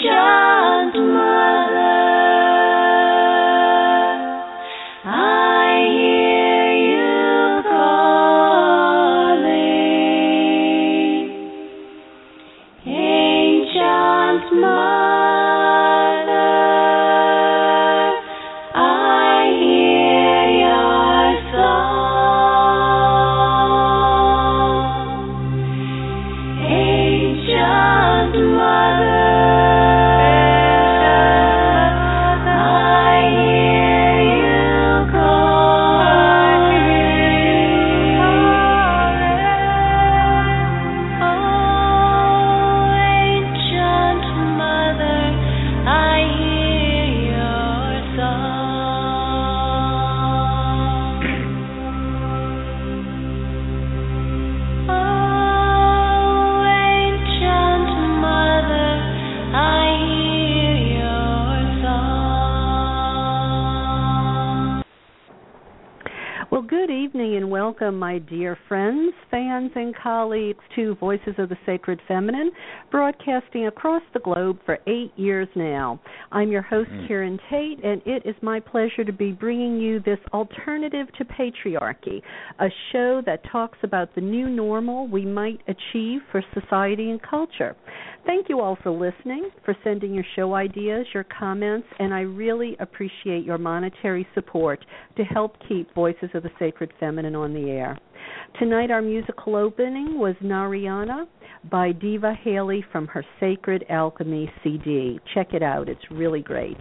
Welcome, my dear friends, fans, and colleagues to Voices of the Sacred Feminine, broadcasting across the globe for 8 years now. I'm your host, Karen Tate, and it is my pleasure to be bringing you this Alternative to Patriarchy, a show that talks about the new normal we might achieve for society and culture. Thank you all for listening, for sending your show ideas, your comments, and I really appreciate your monetary support to help keep Voices of the Sacred Feminine on the air. Tonight our musical opening was Narayana by Diva Haley from her Sacred Alchemy CD. Check it out. It's really great.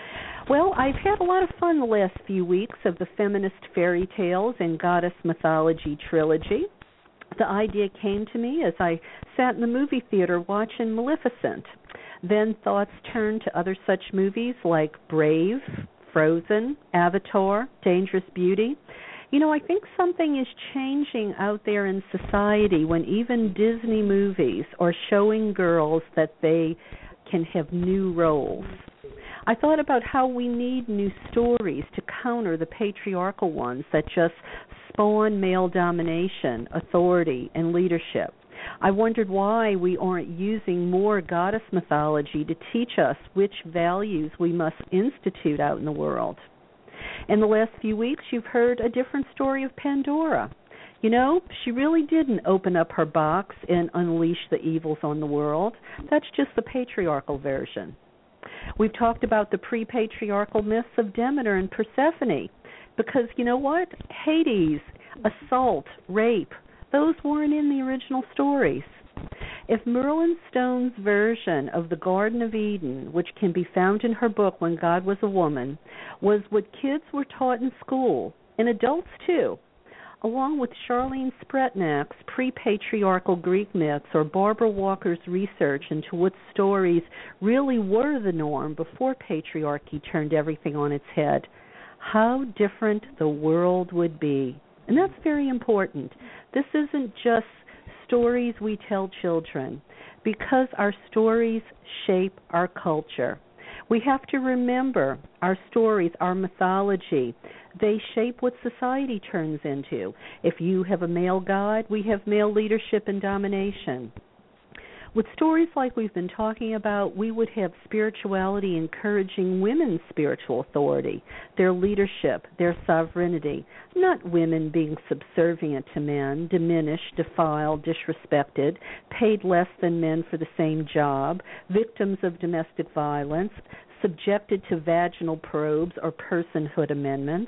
Well, I've had a lot of fun the last few weeks of the Feminist Fairy Tales and Goddess Mythology trilogy. The idea came to me as I sat in the movie theater watching Maleficent. Then thoughts turned to other such movies like Brave, Frozen, Avatar, Dangerous Beauty. You know, I think something is changing out there in society when even Disney movies are showing girls that they can have new roles. I thought about how we need new stories to counter the patriarchal ones that just spawn male domination, authority, and leadership. I wondered why we aren't using more goddess mythology to teach us which values we must institute out in the world. In the last few weeks, you've heard a different story of Pandora. You know, she really didn't open up her box and unleash the evils on the world. That's just the patriarchal version. We've talked about the pre-patriarchal myths of Demeter and Persephone because, you know what? Hades, assault, rape, those weren't in the original stories. If Merlin Stone's version of the Garden of Eden, which can be found in her book When God Was a Woman, was what kids were taught in school, and adults too, along with Charlene Spretnak's pre-patriarchal Greek myths or Barbara Walker's research into what stories really were the norm before patriarchy turned everything on its head, how different the world would be. And that's very important. This isn't just stories we tell children, because our stories shape our culture. We have to remember our stories, our mythology. They shape what society turns into. If you have a male god, we have male leadership and domination. With stories like we've been talking about, we would have spirituality encouraging women's spiritual authority, their leadership, their sovereignty, not women being subservient to men, diminished, defiled, disrespected, paid less than men for the same job, victims of domestic violence, subjected to vaginal probes or personhood amendments.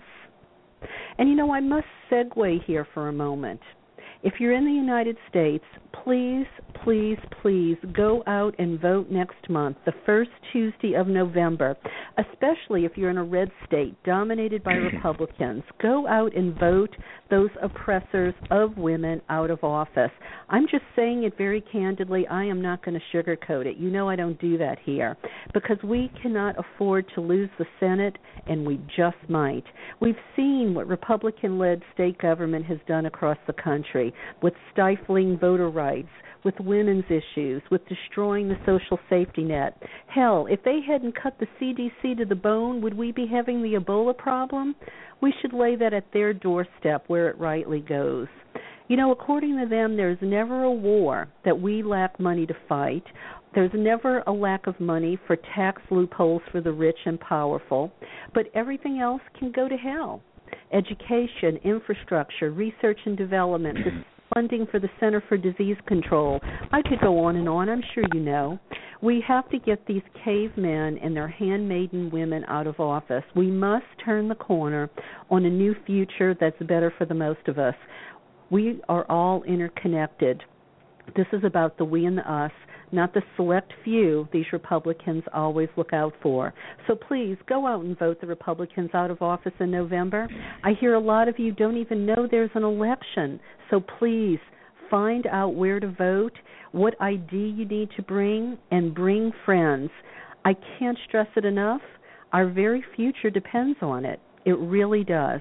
And you know, I must segue here for a moment. If you're in the United States, please, please, please go out and vote next month, the first Tuesday of November, especially if you're in a red state dominated by Republicans. Go out and vote those oppressors of women out of office. I'm just saying it very candidly. I am not going to sugarcoat it. You know I don't do that here because we cannot afford to lose the Senate, and we just might. We've seen what Republican-led state government has done across the country with stifling voter rights, with women's issues, with destroying the social safety net. Hell, if they hadn't cut the CDC to the bone, would we be having the Ebola problem? We should lay that at their doorstep where it rightly goes. You know, according to them, there's never a war that we lack money to fight. There's never a lack of money for tax loopholes for the rich and powerful, but everything else can go to hell. Education, infrastructure, research and development, the funding for the Center for Disease Control. I could go on and on, I'm sure you know. We have to get these cavemen and their handmaiden women out of office. We must turn the corner on a new future that's better for the most of us. We are all interconnected. This is about the we and the us, not the select few these Republicans always look out for. So please go out and vote the Republicans out of office in November. I hear a lot of you don't even know there's an election. So please find out where to vote, what ID you need to bring, and bring friends. I can't stress it enough. Our very future depends on it. It really does.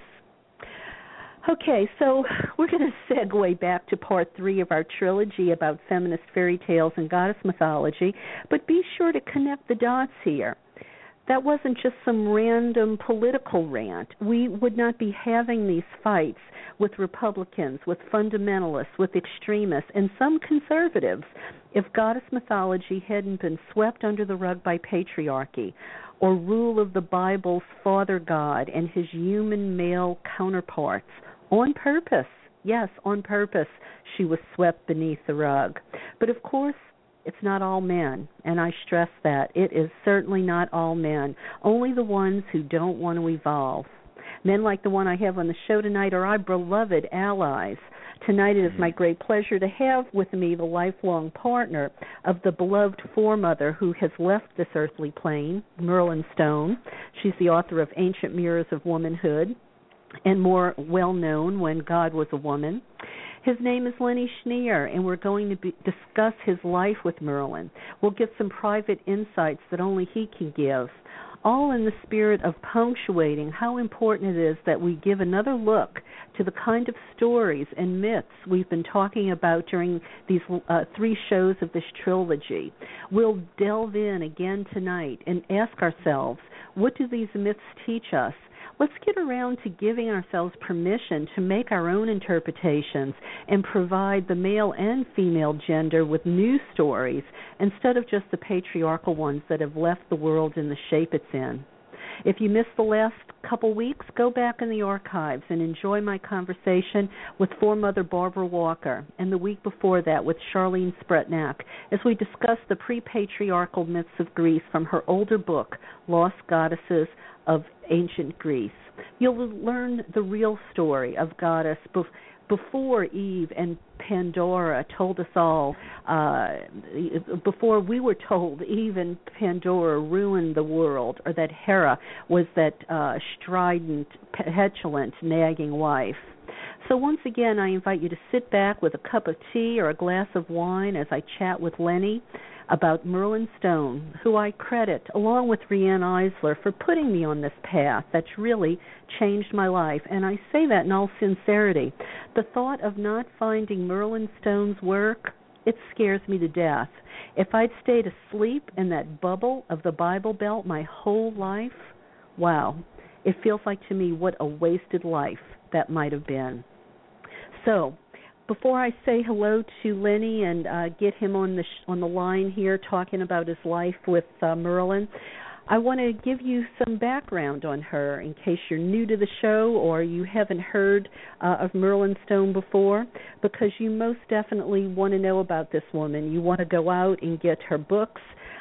Okay, so we're going to segue back to part 3 of our trilogy about feminist fairy tales and goddess mythology, but be sure to connect the dots here. That wasn't just some random political rant. We would not be having these fights with Republicans, with fundamentalists, with extremists, and some conservatives if goddess mythology hadn't been swept under the rug by patriarchy or rule of the Bible's Father God and his human male counterparts. On purpose, yes, on purpose, she was swept beneath the rug. But of course, it's not all men, and I stress that. It is certainly not all men, only the ones who don't want to evolve. Men like the one I have on the show tonight are our beloved allies. Tonight it is my great pleasure to have with me the lifelong partner of the beloved foremother who has left this earthly plane, Merlin Stone. She's the author of Ancient Mirrors of Womanhood, and more well-known, When God Was a Woman. His name is Lenny Schneer, and we're going to discuss his life with Merlin. We'll get some private insights that only he can give, all in the spirit of punctuating how important it is that we give another look to the kind of stories and myths we've been talking about during these 3 shows of this trilogy. We'll delve in again tonight and ask ourselves, what do these myths teach us? Let's get around to giving ourselves permission to make our own interpretations and provide the male and female gender with new stories instead of just the patriarchal ones that have left the world in the shape it's in. If you missed the last couple weeks, go back in the archives and enjoy my conversation with foremother Barbara Walker, and the week before that with Charlene Spretnak, as we discuss the pre-patriarchal myths of Greece from her older book, Lost Goddesses of Ancient Greece. You'll learn the real story of goddess before Eve and Pandora told us all, before we were told Eve and Pandora ruined the world, or that Hera was that strident, petulant, nagging wife. So once again, I invite you to sit back with a cup of tea or a glass of wine as I chat with Lenny about Merlin Stone, who I credit, along with Rianne Eisler, for putting me on this path that's really changed my life. And I say that in all sincerity. The thought of not finding Merlin Stone's work, it scares me to death. If I'd stayed asleep in that bubble of the Bible Belt my whole life, wow, it feels like to me what a wasted life that might have been. So, before I say hello to Lenny and get him on the line here talking about his life with Merlin, I want to give you some background on her in case you're new to the show or you haven't heard of Merlin Stone before, because you most definitely want to know about this woman. You want to go out and get her books,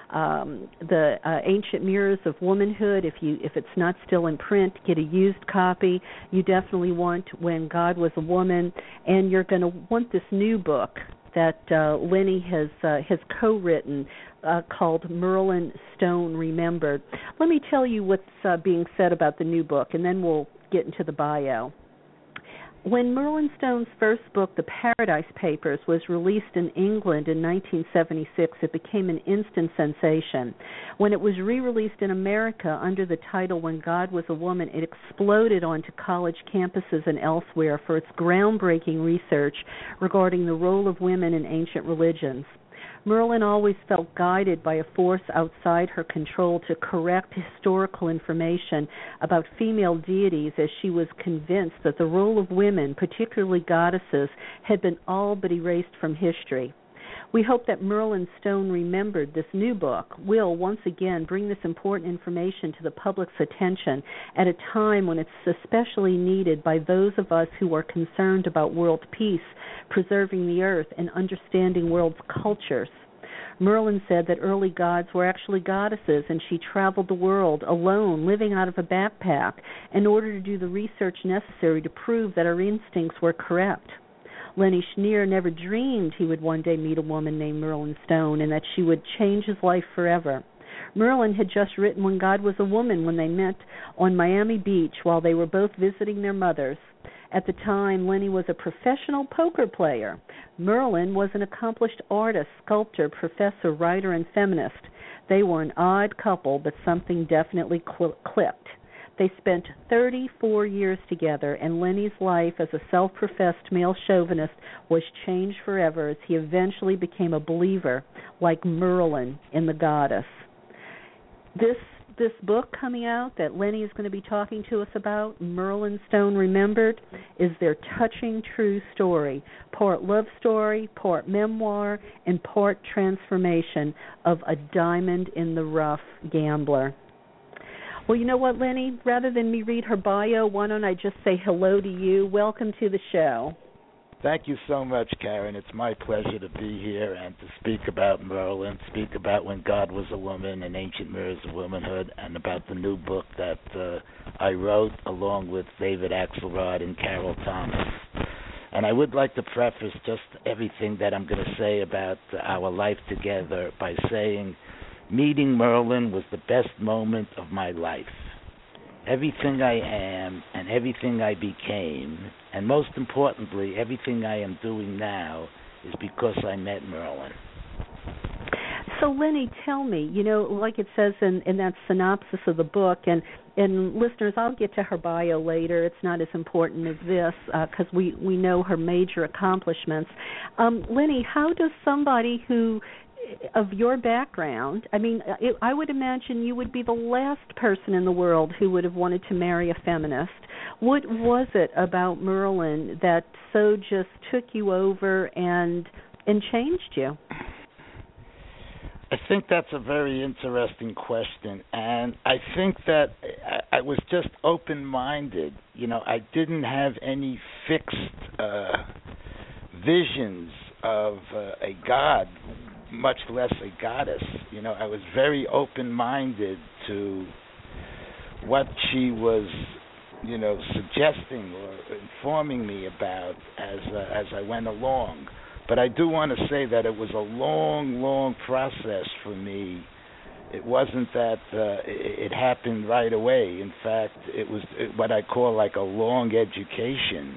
the Ancient Mirrors of Womanhood. If it's not still in print, get a used copy. You definitely want When God Was a Woman, and you're going to want this new book that Lenny has co-written called Merlin Stone Remembered. Let me tell you what's being said about the new book, and then we'll get into the bio. When Merlin Stone's first book, The Paradise Papers, was released in England in 1976, it became an instant sensation. When it was re-released in America under the title When God Was a Woman, it exploded onto college campuses and elsewhere for its groundbreaking research regarding the role of women in ancient religions. Merlin always felt guided by a force outside her control to correct historical information about female deities, as she was convinced that the role of women, particularly goddesses, had been all but erased from history. We hope that Merlin Stone Remembered, this new book, will once again bring this important information to the public's attention at a time when it's especially needed by those of us who are concerned about world peace, preserving the earth, and understanding world's cultures. Merlin said that early gods were actually goddesses, and she traveled the world alone, living out of a backpack, in order to do the research necessary to prove that her instincts were correct. Lenny Schneer never dreamed he would one day meet a woman named Merlin Stone and that she would change his life forever. Merlin had just written When God Was a Woman when they met on Miami Beach while they were both visiting their mothers. At the time, Lenny was a professional poker player. Merlin was an accomplished artist, sculptor, professor, writer, and feminist. They were an odd couple, but something definitely clicked. They spent 34 years together, and Lenny's life as a self-professed male chauvinist was changed forever as he eventually became a believer, like Merlin, in the goddess. This book coming out that Lenny is going to be talking to us about, Merlin Stone Remembered, is their touching true story, part love story, part memoir, and part transformation of a diamond-in-the-rough gambler. Well, you know what, Lenny? Rather than me read her bio, why don't I just say hello to you? Welcome to the show. Thank you so much, Karen. It's my pleasure to be here and to speak about Merlin, speak about When God Was a Woman and Ancient Mirrors of Womanhood, and about the new book that I wrote along with David Axelrod and Carol Thomas. And I would like to preface just everything that I'm going to say about our life together by saying meeting Merlin was the best moment of my life. Everything I am and everything I became, and most importantly, everything I am doing now, is because I met Merlin. So, Lenny, tell me, like it says in that synopsis of the book, and listeners, I'll get to her bio later. It's not as important as this because we know her major accomplishments. Lenny, how does somebody who of your background, I would imagine you would be the last person in the world who would have wanted to marry a feminist. What was it about Merlin that so just took you over and changed you? I think that's a very interesting question, and I think that I was just open-minded. I didn't have any fixed visions of a god, much less a goddess. I was very open-minded to what she was, suggesting or informing me about as I went along. But I do want to say that it was a long, long process for me. It wasn't that it happened right away. In fact, it was what I call like a long education.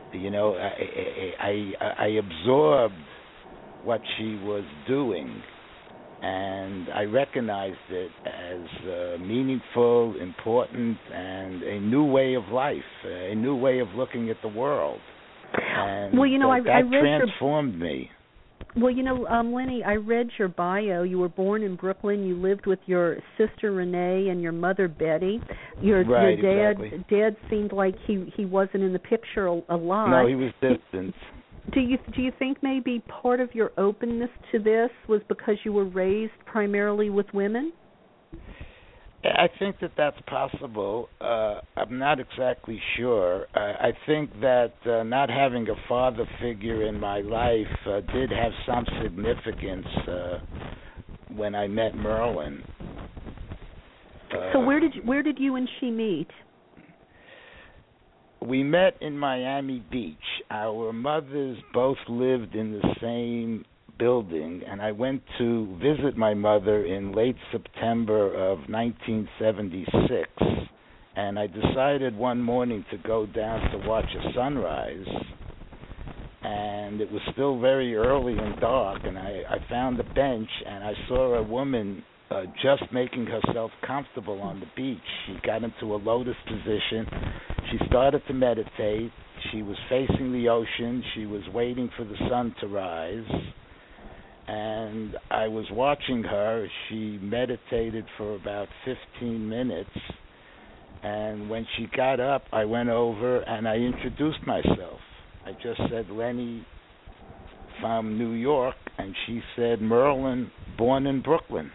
I absorbed what she was doing, and I recognized it as meaningful, important, and a new way of life, a new way of looking at the world. And that transformed me. Well, Lenny, I read your bio. You were born in Brooklyn. You lived with your sister Renee and your mother Betty. Your dad seemed like he wasn't in the picture a lot. No, he was distant. Do you think maybe part of your openness to this was because you were raised primarily with women? I think that's possible. I'm not exactly sure. I think that not having a father figure in my life did have some significance when I met Merlin. So where did you and she meet? We met in Miami Beach. Our mothers both lived in the same building, and I went to visit my mother in late September of 1976, and I decided one morning to go down to watch a sunrise, and it was still very early and dark, and I found a bench, and I saw a woman just making herself comfortable on the beach. She got into a lotus position. She started to meditate. She was facing the ocean. She was waiting for the sun to rise. and I was watching her. She meditated for about 15 minutes, and when she got up, I went over and I introduced myself. I just said, Lenny from New York, and she said, Merlin, born in Brooklyn.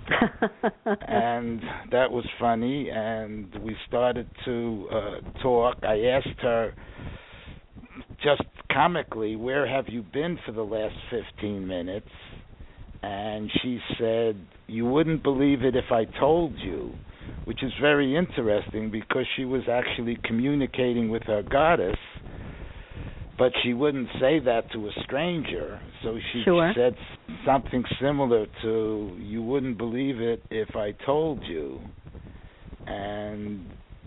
And that was funny, and we started to talk. I asked her, just comically, where have you been for the last 15 minutes? And she said, you wouldn't believe it if I told you, which is very interesting because she was actually communicating with her goddess, but she wouldn't say that to a stranger. So she said something similar to, you wouldn't believe it if I told you. And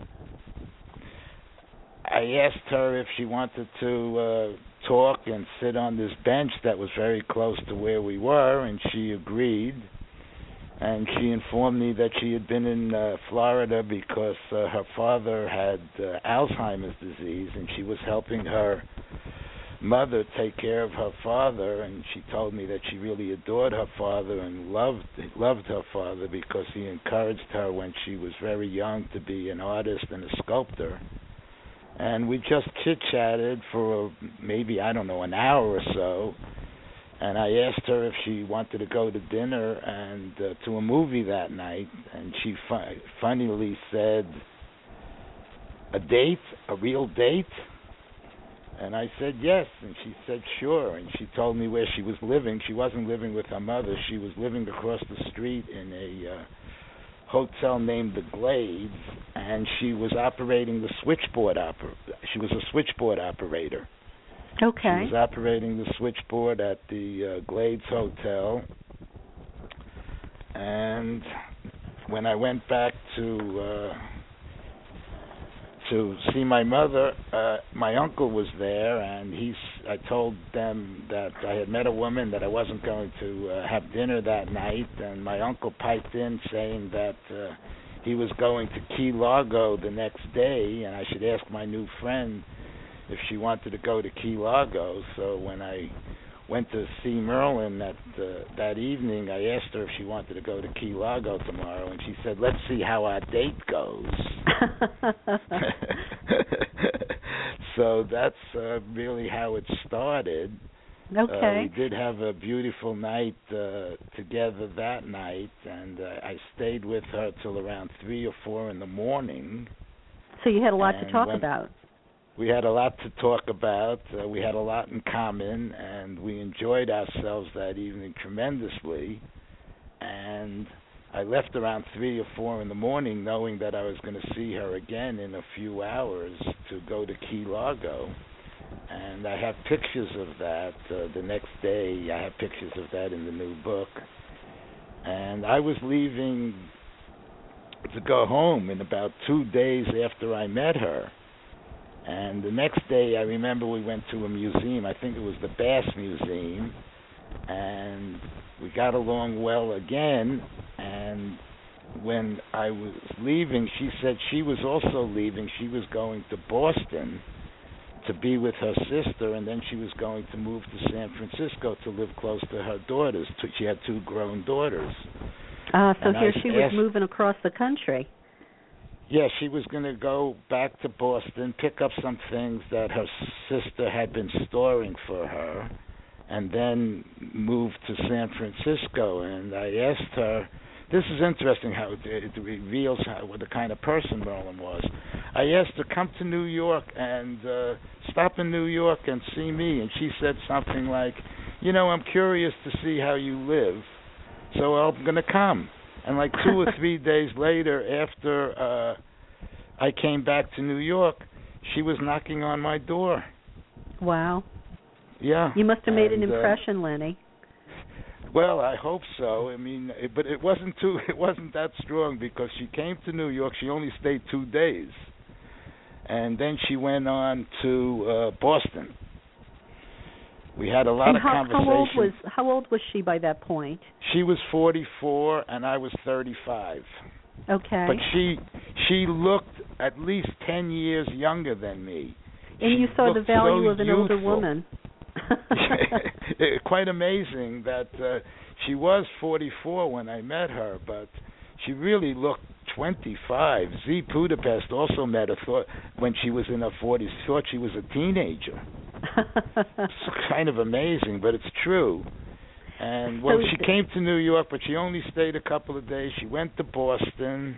I asked her if she wanted to talk and sit on this bench that was very close to where we were, and she agreed. And she informed me that she had been in Florida because her father had Alzheimer's disease, and she was helping her mother take care of her father, and she told me that she really adored her father and loved her father because he encouraged her when she was very young to be an artist and a sculptor. And we just chit-chatted for maybe, I don't know, an hour or so. And I asked her if she wanted to go to dinner and to a movie that night. And she funnily said, a date? A real date? And I said yes. And she said sure. And she told me where she was living. She wasn't living with her mother. She was living across the street in a hotel named the Glades, and she was operating the switchboard. She was a switchboard operator. Okay. She was operating the switchboard at the Glades Hotel. And when I went back to see my mother, my uncle was there, and I told them that I had met a woman, that I wasn't going to have dinner that night, and my uncle piped in saying that he was going to Key Largo the next day, and I should ask my new friend if she wanted to go to Key Largo. So when I went to see Merlin that evening, I asked her if she wanted to go to Key Largo tomorrow, and she said, let's see how our date goes. So that's really how it started. Okay. We did have a beautiful night together that night, and I stayed with her till around 3 or 4 in the morning. So you had a lot to talk about. We had a lot to talk about. We had a lot in common, and we enjoyed ourselves that evening tremendously. And I left around 3 or 4 in the morning knowing that I was going to see her again in a few hours to go to Key Largo. And I have pictures of that the next day. I have pictures of that in the new book. And I was leaving to go home in about 2 days after I met her. And the next day, I remember we went to a museum. I think it was the Bass Museum. And we got along well again. And when I was leaving, she said she was also leaving. She was going to Boston to be with her sister, and then she was going to move to San Francisco to live close to her daughters. She had 2 grown daughters. So here she was moving across the country. Yeah, she was going to go back to Boston, pick up some things that her sister had been storing for her, and then move to San Francisco. And I asked her, this is interesting how it reveals what the kind of person Merlin was. I asked her, come to New York and stop in New York and see me. And she said something like, I'm curious to see how you live, so I'm going to come. And like 2 or 3 days later, after I came back to New York, she was knocking on my door. Wow. Yeah. You must have made an impression, Lenny. Well, I hope so. I mean, but it wasn't that strong because she came to New York. She only stayed 2 days, and then she went on to Boston. We had a lot of conversations. How old was she by that point? She was 44, and I was 35. Okay. But she looked at least 10 years younger than me. And you saw the value of an older woman. Quite amazing that she was 44 when I met her, but she really looked 25. Z Budapest also met her when she was in her 40s, thought she was a teenager. It's kind of amazing, but it's true. And, well, she came to New York, but she only stayed a couple of days. She went to Boston,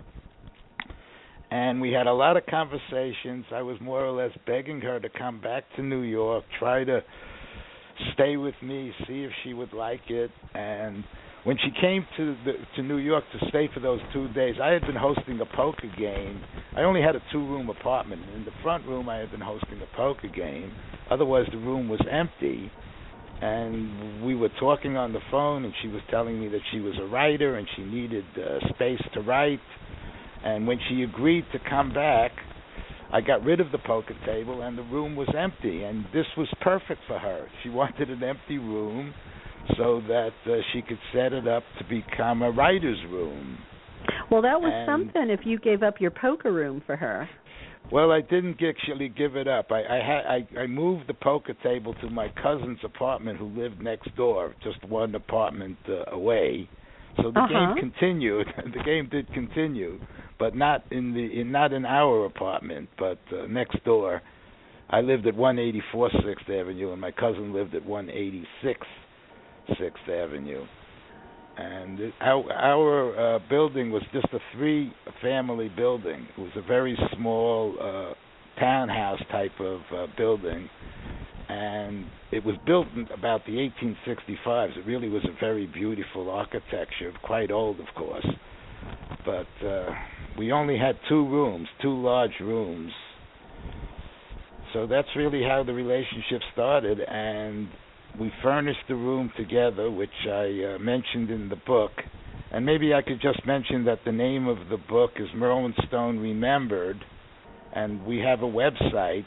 and we had a lot of conversations. I was more or less begging her to come back to New York, try to stay with me, see if she would like it. And when she came to New York to stay for those 2 days, I had been hosting a poker game. I only had a 2-room apartment. In the front room, I had been hosting a poker game. Otherwise, the room was empty. And we were talking on the phone, and she was telling me that she was a writer and she needed space to write. And when she agreed to come back, I got rid of the poker table, and the room was empty. And this was perfect for her. She wanted an empty room so that she could set it up to become a writer's room. Well, that was something if you gave up your poker room for her. Well, I didn't actually give it up. I moved the poker table to my cousin's apartment, who lived next door, just one apartment away. So the game continued. The game did continue, but not in our apartment, but next door. I lived at 184 6th Avenue, and my cousin lived at 186 6th Avenue. And our building was just a 3-family building. It was a very small townhouse type of building, and it was built in about the 1865s. It really was a very beautiful architecture, quite old, of course. But we only had 2 rooms, 2 large rooms. So that's really how the relationship started, and we furnished the room together, which I mentioned in the book. And maybe I could just mention that the name of the book is Merlin Stone Remembered, and we have a website,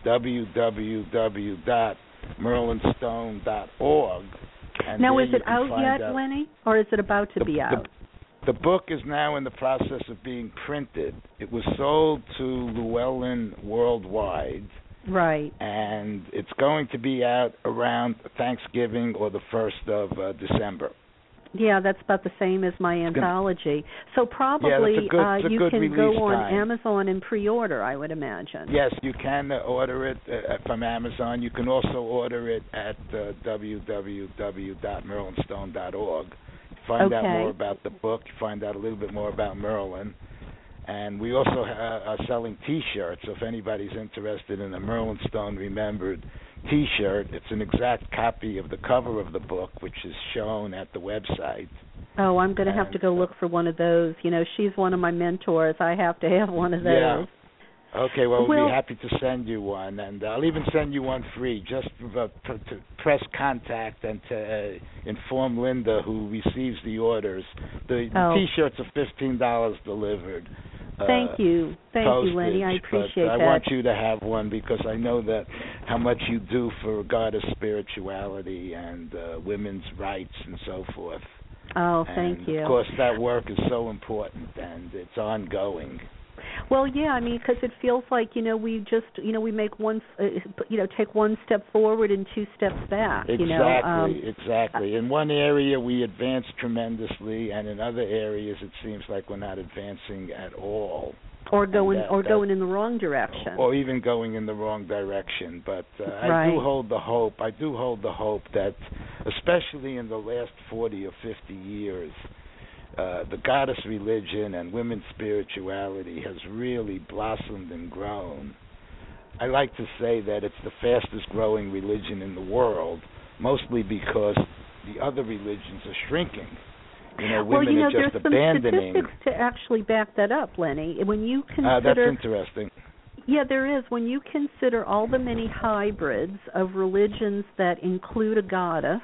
www.merlinstone.org. And now, is it out yet, Lenny, or is it about to be out? The book is now in the process of being printed. It was sold to Llewellyn Worldwide. Right. And it's going to be out around Thanksgiving or the 1st of December. Yeah, that's about the same as my anthology. So probably you can go on Amazon and pre-order, I would imagine. Yes, you can order it from Amazon. You can also order it at www.merlinstone.org. Find out more about the book. Find out a little bit more about Merlin. And we also are selling T-shirts. So if anybody's interested in a Merlin Stone Remembered T-shirt, it's an exact copy of the cover of the book, which is shown at the website. Oh, I'm going to have to go look for one of those. You know, she's one of my mentors. I have to have one of those. Yeah. Okay, well, we'll be happy to send you one, and I'll even send you one free, just to press contact and to inform Linda, who receives the orders. The T-shirts are $15 delivered. Thank you, Lenny. I appreciate that. I want you to have one because I know that how much you do for goddess spirituality and women's rights and so forth. Oh, thank you. Of course, that work is so important, and it's ongoing. Well, yeah, I mean, because it feels like, we just, we make one, take one step forward and 2 steps back. Exactly. In one area we advance tremendously, and in other areas it seems like we're not advancing at all. Or going in the wrong direction. Or even going in the wrong direction. But I do hold the hope that, especially in the last 40 or 50 years, the goddess religion and women's spirituality has really blossomed and grown. I like to say that it's the fastest growing religion in the world, mostly because the other religions are shrinking. Women are just abandoning. There's some statistics to actually back that up, Lenny. When you consider, that's interesting. Yeah, there is. When you consider all the many hybrids of religions that include a goddess.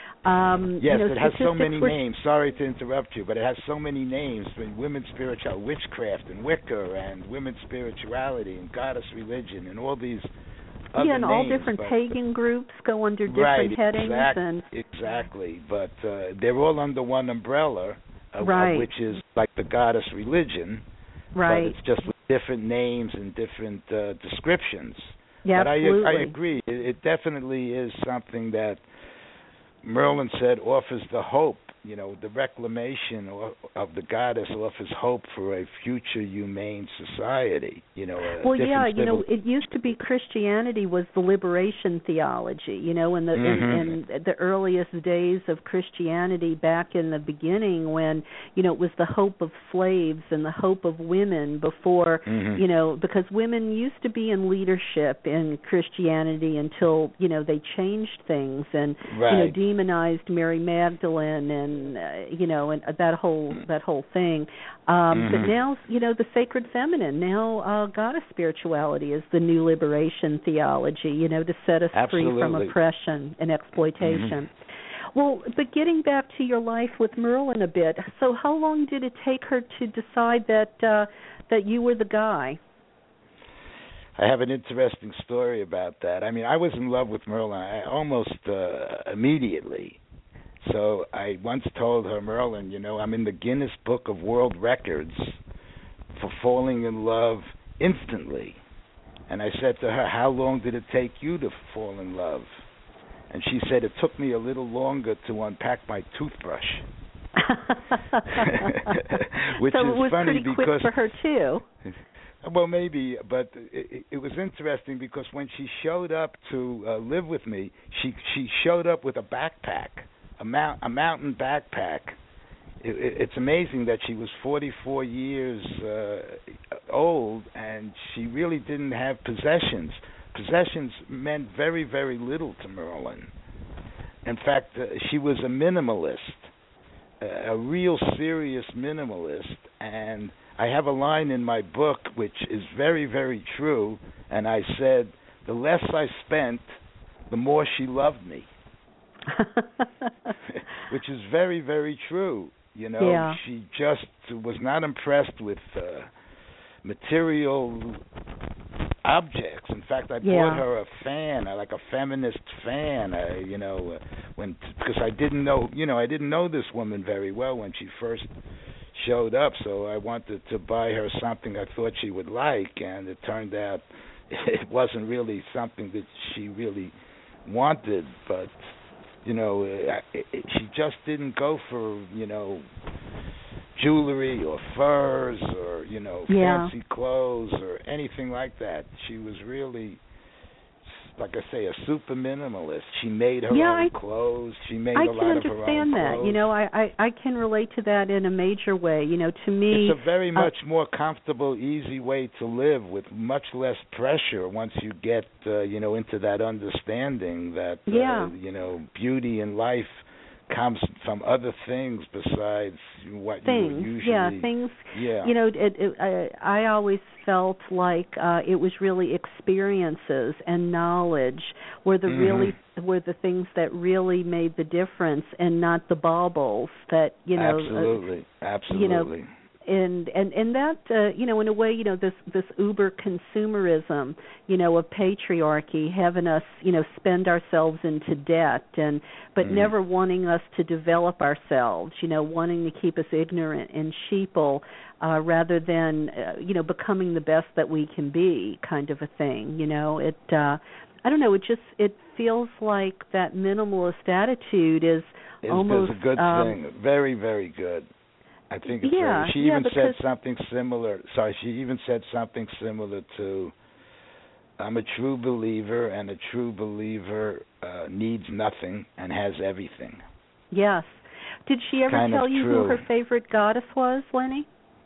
It has so many names. Sorry to interrupt you, but it has so many names. Women's spirituality, witchcraft, and Wicca, and women's spirituality, and goddess religion, and all these other names. And all different pagan groups go under different headings. Exactly. But they're all under one umbrella, which is like the goddess religion. Right. But it's just with different names and different descriptions. Yeah, But absolutely. I agree. It definitely is something that Merlin said offers the hope. The reclamation of the goddess offers hope for a future humane society. Well, yeah, it used to be Christianity was the liberation theology. In the earliest days of Christianity, back in the beginning, when it was the hope of slaves and the hope of women before, because women used to be in leadership in Christianity until they changed things and demonized Mary Magdalene and and that whole thing. But now, the sacred feminine, now goddess spirituality is the new liberation theology, to set us free from oppression and exploitation. Well, but getting back to your life with Merlin a bit, so how long did it take her to decide that you were the guy? I have an interesting story about that. I mean, I was in love with Merlin almost immediately. So I once told her, Merlin, I'm in the Guinness Book of World Records for falling in love instantly. And I said to her, how long did it take you to fall in love? And she said, it took me a little longer to unpack my toothbrush. Which so is it was funny pretty quick for her, too. Well, maybe, but it was interesting because when she showed up to live with me, she showed up with a backpack. A mountain backpack. It's amazing that she was 44 years old and she really didn't have possessions. Possessions meant very, very little to Merlin. In fact, she was a minimalist, a real serious minimalist. And I have a line in my book which is very, very true. And I said, the less I spent, the more she loved me. Which is very, very true. She just was not impressed with material objects. In fact, I bought her a fan, like a feminist fan. Because I didn't know this woman very well when she first showed up. So I wanted to buy her something I thought she would like, and it turned out it wasn't really something that she really wanted, but. She just didn't go for, jewelry or furs or, fancy clothes or anything like that. She was really, like I say, a super minimalist. She made her own clothes. She made a lot of her own clothes. I can understand that. I can relate to that in a major way. To me... It's a very much more comfortable, easy way to live with much less pressure once you get, into that understanding that, beauty in life comes from other things besides what you usually... Yeah, things... Yeah. I always felt like it was really experiences and knowledge were the things that really made the difference, and not the baubles that Absolutely. And that in a way, this uber consumerism, of patriarchy having us, spend ourselves into debt, but never wanting us to develop ourselves, wanting to keep us ignorant and sheeple, rather than becoming the best that we can be, kind of a thing. I don't know. It feels like that minimalist attitude is almost a good thing. Very, very good. I think it's very. She even said something similar. She even said something similar to, I'm a true believer, and a true believer needs nothing and has everything. Yes. Did she ever tell you who her favorite goddess was, Lenny?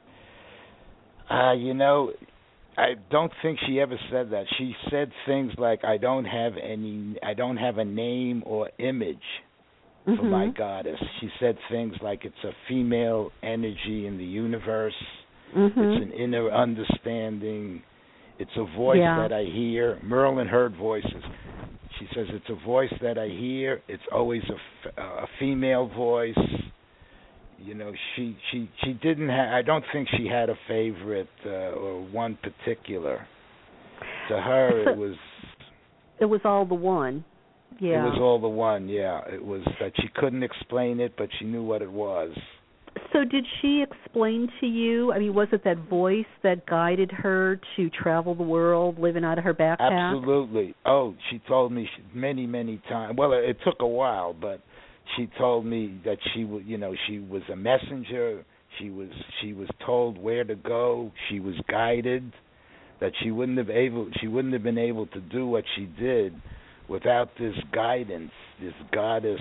I don't think she ever said that. She said things like, I don't have a name or image for my goddess. She said things like it's a female energy in the universe. It's an inner understanding. It's a voice that I hear. Merlin heard voices. She says it's a voice that I hear. It's always a female voice. She didn't have. I don't think she had a favorite or one particular. To her, it was. It was all the one. Yeah. It was all the one. Yeah. It was that she couldn't explain it, but she knew what it was. So did she explain to you, I mean, was it that voice that guided her to travel the world living out of her backpack? Absolutely. Oh, she told me many, many times. Well, it took a while, but she told me that she was a messenger. She was told where to go. She was guided. That she wouldn't have been able to do what she did without this guidance, this goddess,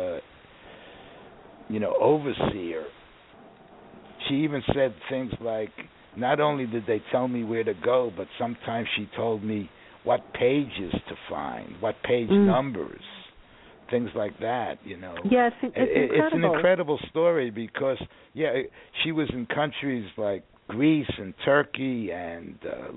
overseer. She even said things like, not only did they tell me where to go, but sometimes she told me what pages to find, what page numbers, things like that, Yes, it's incredible. It's an incredible story because, she was in countries like Greece and Turkey and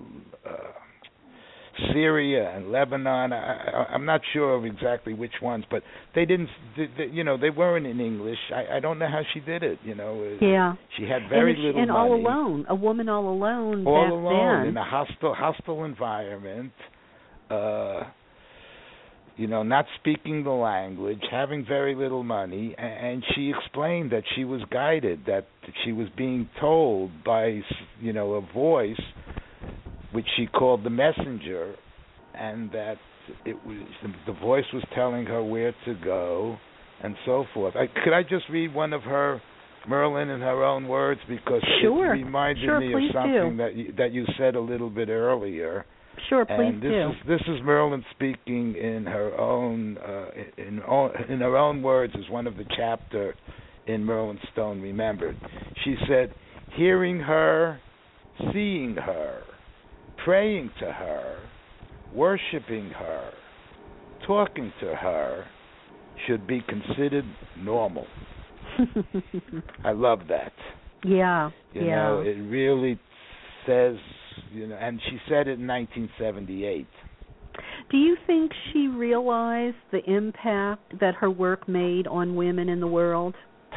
Syria and Lebanon. I'm not sure of exactly which ones, but they they weren't in English. I don't know how she did it. Yeah. She had very little money. And all alone, a woman all alone. All back alone then. in a hostile environment. Not speaking the language, having very little money, and she explained that she was guided, that she was being told by, a voice, which she called the messenger, and that the voice was telling her where to go, and so forth. Could I just read one of her, Merlin, in her own words, because it reminded me of something that you said a little bit earlier. Sure, please do. This is Merlin speaking in her own in her own words as one of the chapter in Merlin Stone Remembered. She said, "Hearing her, seeing her, praying to her, worshiping her, talking to her should be considered normal." I love that. Yeah. It really says. And she said it in 1978. Do you think she realized the impact that her work made on women in the world?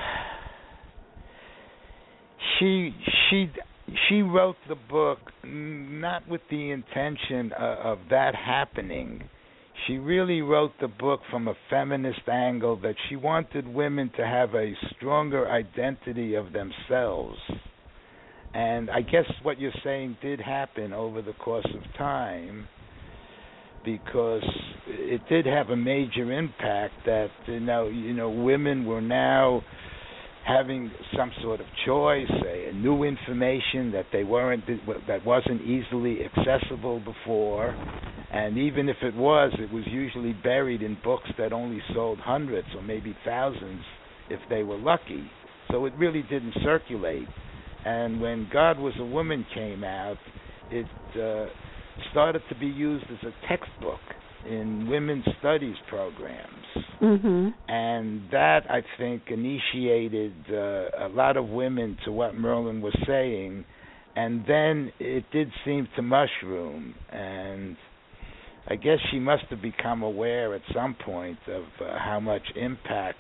She wrote the book not with the intention of that happening. She really wrote the book from a feminist angle, that she wanted women to have a stronger identity of themselves. And I guess what you're saying did happen over the course of time, because it did have a major impact that women were now having some sort of choice, a new information that wasn't easily accessible before, and even if it was usually buried in books that only sold hundreds or maybe thousands if they were lucky. So it really didn't circulate. And when God Was a Woman came out, it started to be used as a textbook in women's studies programs. Mm-hmm. And that, I think, initiated a lot of women to what Merlin was saying. And then it did seem to mushroom. And I guess she must have become aware at some point of how much impact,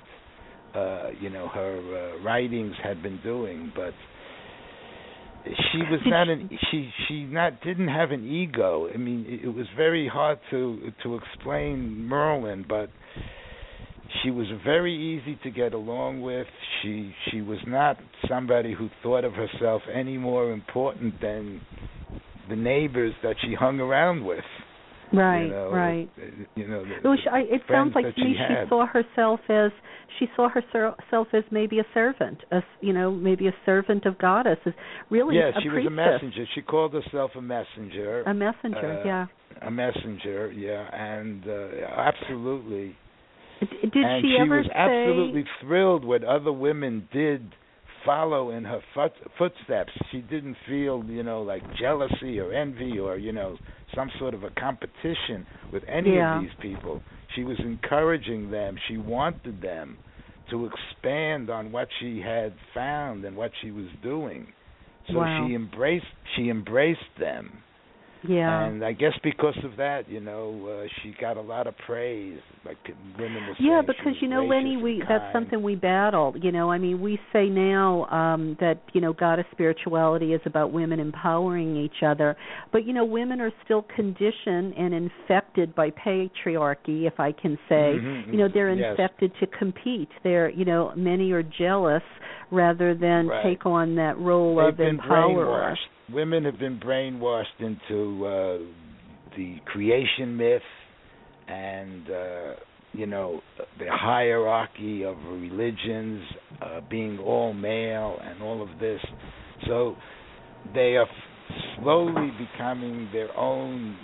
her writings had been doing. But she was didn't have an ego. I mean, it was very hard to explain Merlin, but she was very easy to get along with. She was not somebody who thought of herself any more important than the neighbors that she hung around with. Right, right. It sounds like to me she saw herself as maybe a servant, maybe a servant of Goddess. Really, she was a messenger. She called herself a messenger. A messenger, yeah. A messenger, yeah, and absolutely. Did she ever was absolutely thrilled when other women did follow in her footsteps. She didn't feel, like jealousy or envy or, some sort of a competition with any of these people. She was encouraging them. She wanted them to expand on what she had found and what she was doing. So she embraced them. Yeah. And I guess because of that, she got a lot of praise. Like women were saying, yeah, she because was Lenny, gracious and that's kind. something we battled. We say now that goddess spirituality is about women empowering each other, but women are still conditioned and infected by patriarchy, if I can say. They're Yes. infected to compete. They're many are jealous rather than Right. take on that role They've of been empowerer. brainwashed. Women have been brainwashed into the creation myth and the hierarchy of religions, being all male and all of this. So they are slowly becoming their own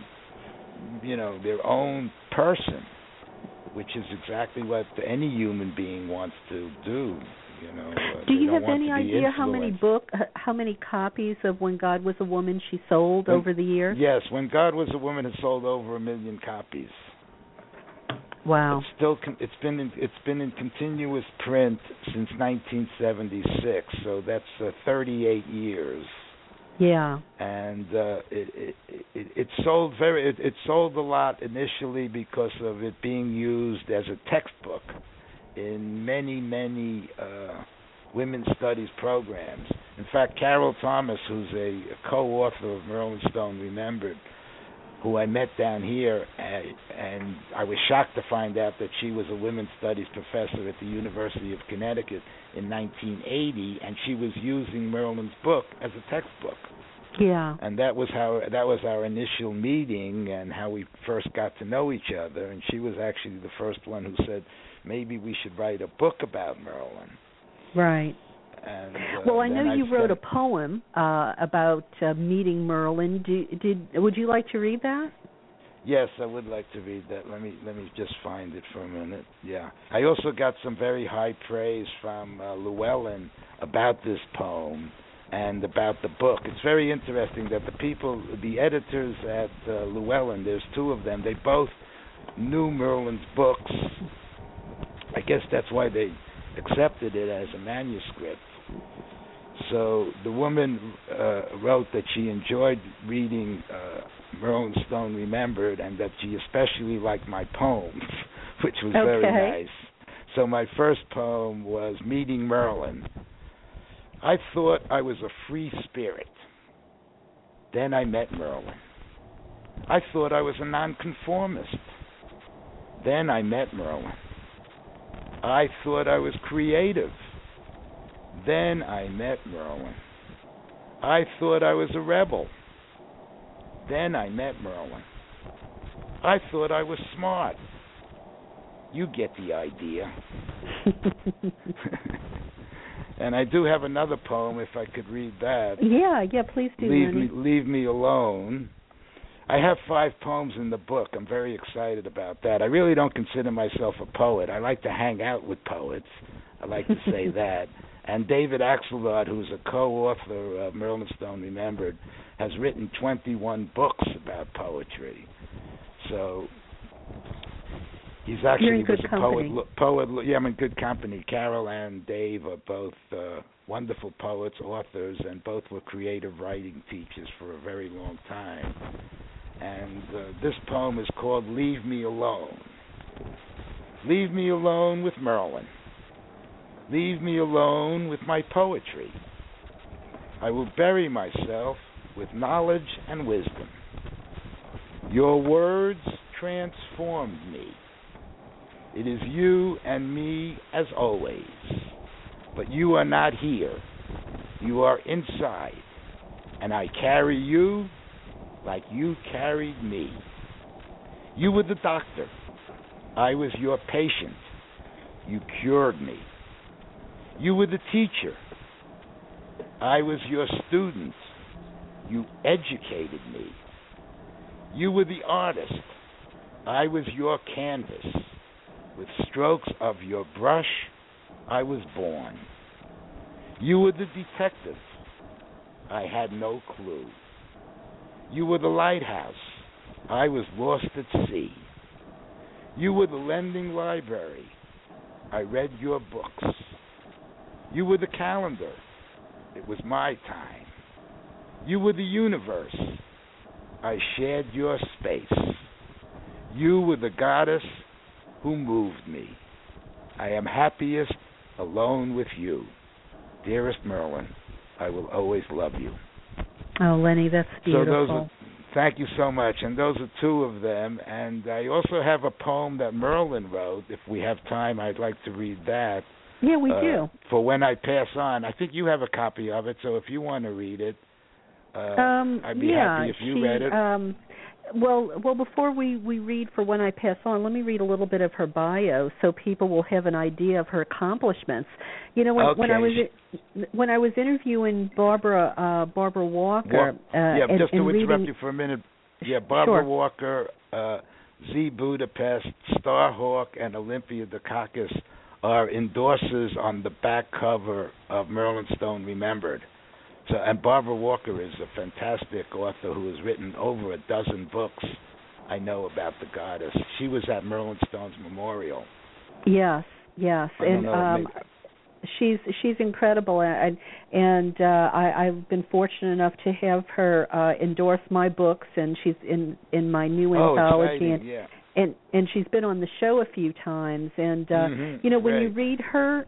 person, which is exactly what any human being wants to do. Do you have any idea how many copies of When God Was a Woman she sold over the years? Yes, When God Was a Woman has sold over 1 million copies. Wow. It's been in continuous print since 1976, so that's 38 years. Yeah. And it sold it sold a lot initially because of it being used as a textbook in many women's studies programs. In fact, Carol Thomas, who's a co-author of Merlin Stone Remembered, who I met down here, and I was shocked to find out that she was a women's studies professor at the University of Connecticut in 1980, and she was using Merlin's book as a textbook. Yeah. And that was our initial meeting and how we first got to know each other. And she was actually the first one who said, maybe we should write a book about Merlin. Right. And, well, I know you wrote a poem about meeting Merlin. Would you like to read that? Yes, I would like to read that. Let me just find it for a minute. Yeah. I also got some very high praise from Llewellyn about this poem and about the book. It's very interesting that the editors at Llewellyn, there's two of them, they both knew Merlin's books. I guess that's why they accepted it as a manuscript. So the woman wrote that she enjoyed reading Merlin Stone Remembered and that she especially liked my poems, which was very nice. So my first poem was Meeting Merlin. I thought I was a free spirit. Then I met Merlin. I thought I was a nonconformist. Then I met Merlin. I thought I was creative. Then I met Merlin. I thought I was a rebel. Then I met Merlin. I thought I was smart. You get the idea. And I do have another poem, if I could read that. Yeah, please do. Leave Me Alone. I have 5 poems in the book. I'm very excited about that. I really don't consider myself a poet. I like to hang out with poets. I like to say that. And David Axelrod, who's a co-author of Merlin Stone Remembered, has written 21 books about poetry. So he's actually You're in good company. poet. Yeah, I'm in good company. Carol and Dave are both wonderful poets, authors, and both were creative writing teachers for a very long time. And this poem is called Leave Me Alone. Leave me alone with Merlin. Leave me alone with my poetry. I will bury myself with knowledge and wisdom. Your words transformed me. It is you and me as always. But you are not here. You are inside. And I carry you like you carried me. You were the doctor. I was your patient. You cured me. You were the teacher. I was your student. You educated me. You were the artist. I was your canvas. With strokes of your brush, I was born. You were the detective. I had no clue. You were the lighthouse. I was lost at sea. You were the lending library. I read your books. You were the calendar. It was my time. You were the universe. I shared your space. You were the goddess who moved me. I am happiest alone with you. Dearest Merlin, I will always love you. Oh, Lenny, that's beautiful. Thank you so much. And those are two of them. And I also have a poem that Merlin wrote. If we have time, I'd like to read that. Yeah, we do. For When I Pass On. I think you have a copy of it, so if you want to read it, I'd be happy if you read it. Well, before we read For When I Pass On, let me read a little bit of her bio so people will have an idea of her accomplishments. You know, when I was interviewing Barbara Walker, just to interrupt you for a minute. Yeah, Barbara Sure. Walker, Z Budapest, Starhawk, and Olympia Dukakis are endorsers on the back cover of Merlin Stone Remembered. So, and Barbara Walker is a fantastic author who has written over a dozen books I know about the goddess. She was at Merlin Stone's memorial. Yes, and she's incredible, and I've been fortunate enough to have her endorse my books, and she's in my new anthology. Exciting, And she's been on the show a few times, and you know, when you read her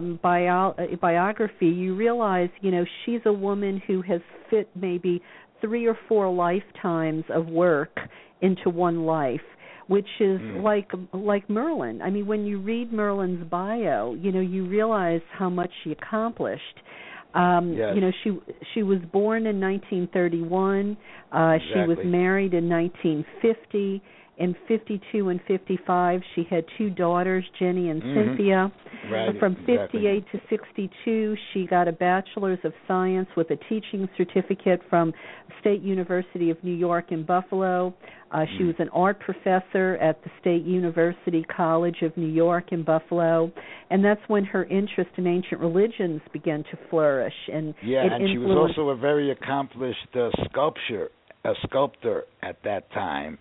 biography, you realize, you know, she's a woman who has fit maybe 3 or 4 lifetimes of work into one life, which is like Merlin. I mean, when you read Merlin's bio, you know, you realize how much she accomplished. You know, she was born in 1931. She was married in 1950. In 52 and 55, she had 2 daughters, Jenny and Cynthia. From 58 to 62, she got a Bachelor's of Science with a teaching certificate from State University of New York in Buffalo. She was an art professor at the State University College of New York in Buffalo, and that's when her interest in ancient religions began to flourish. And she was also a very accomplished sculptor at that time.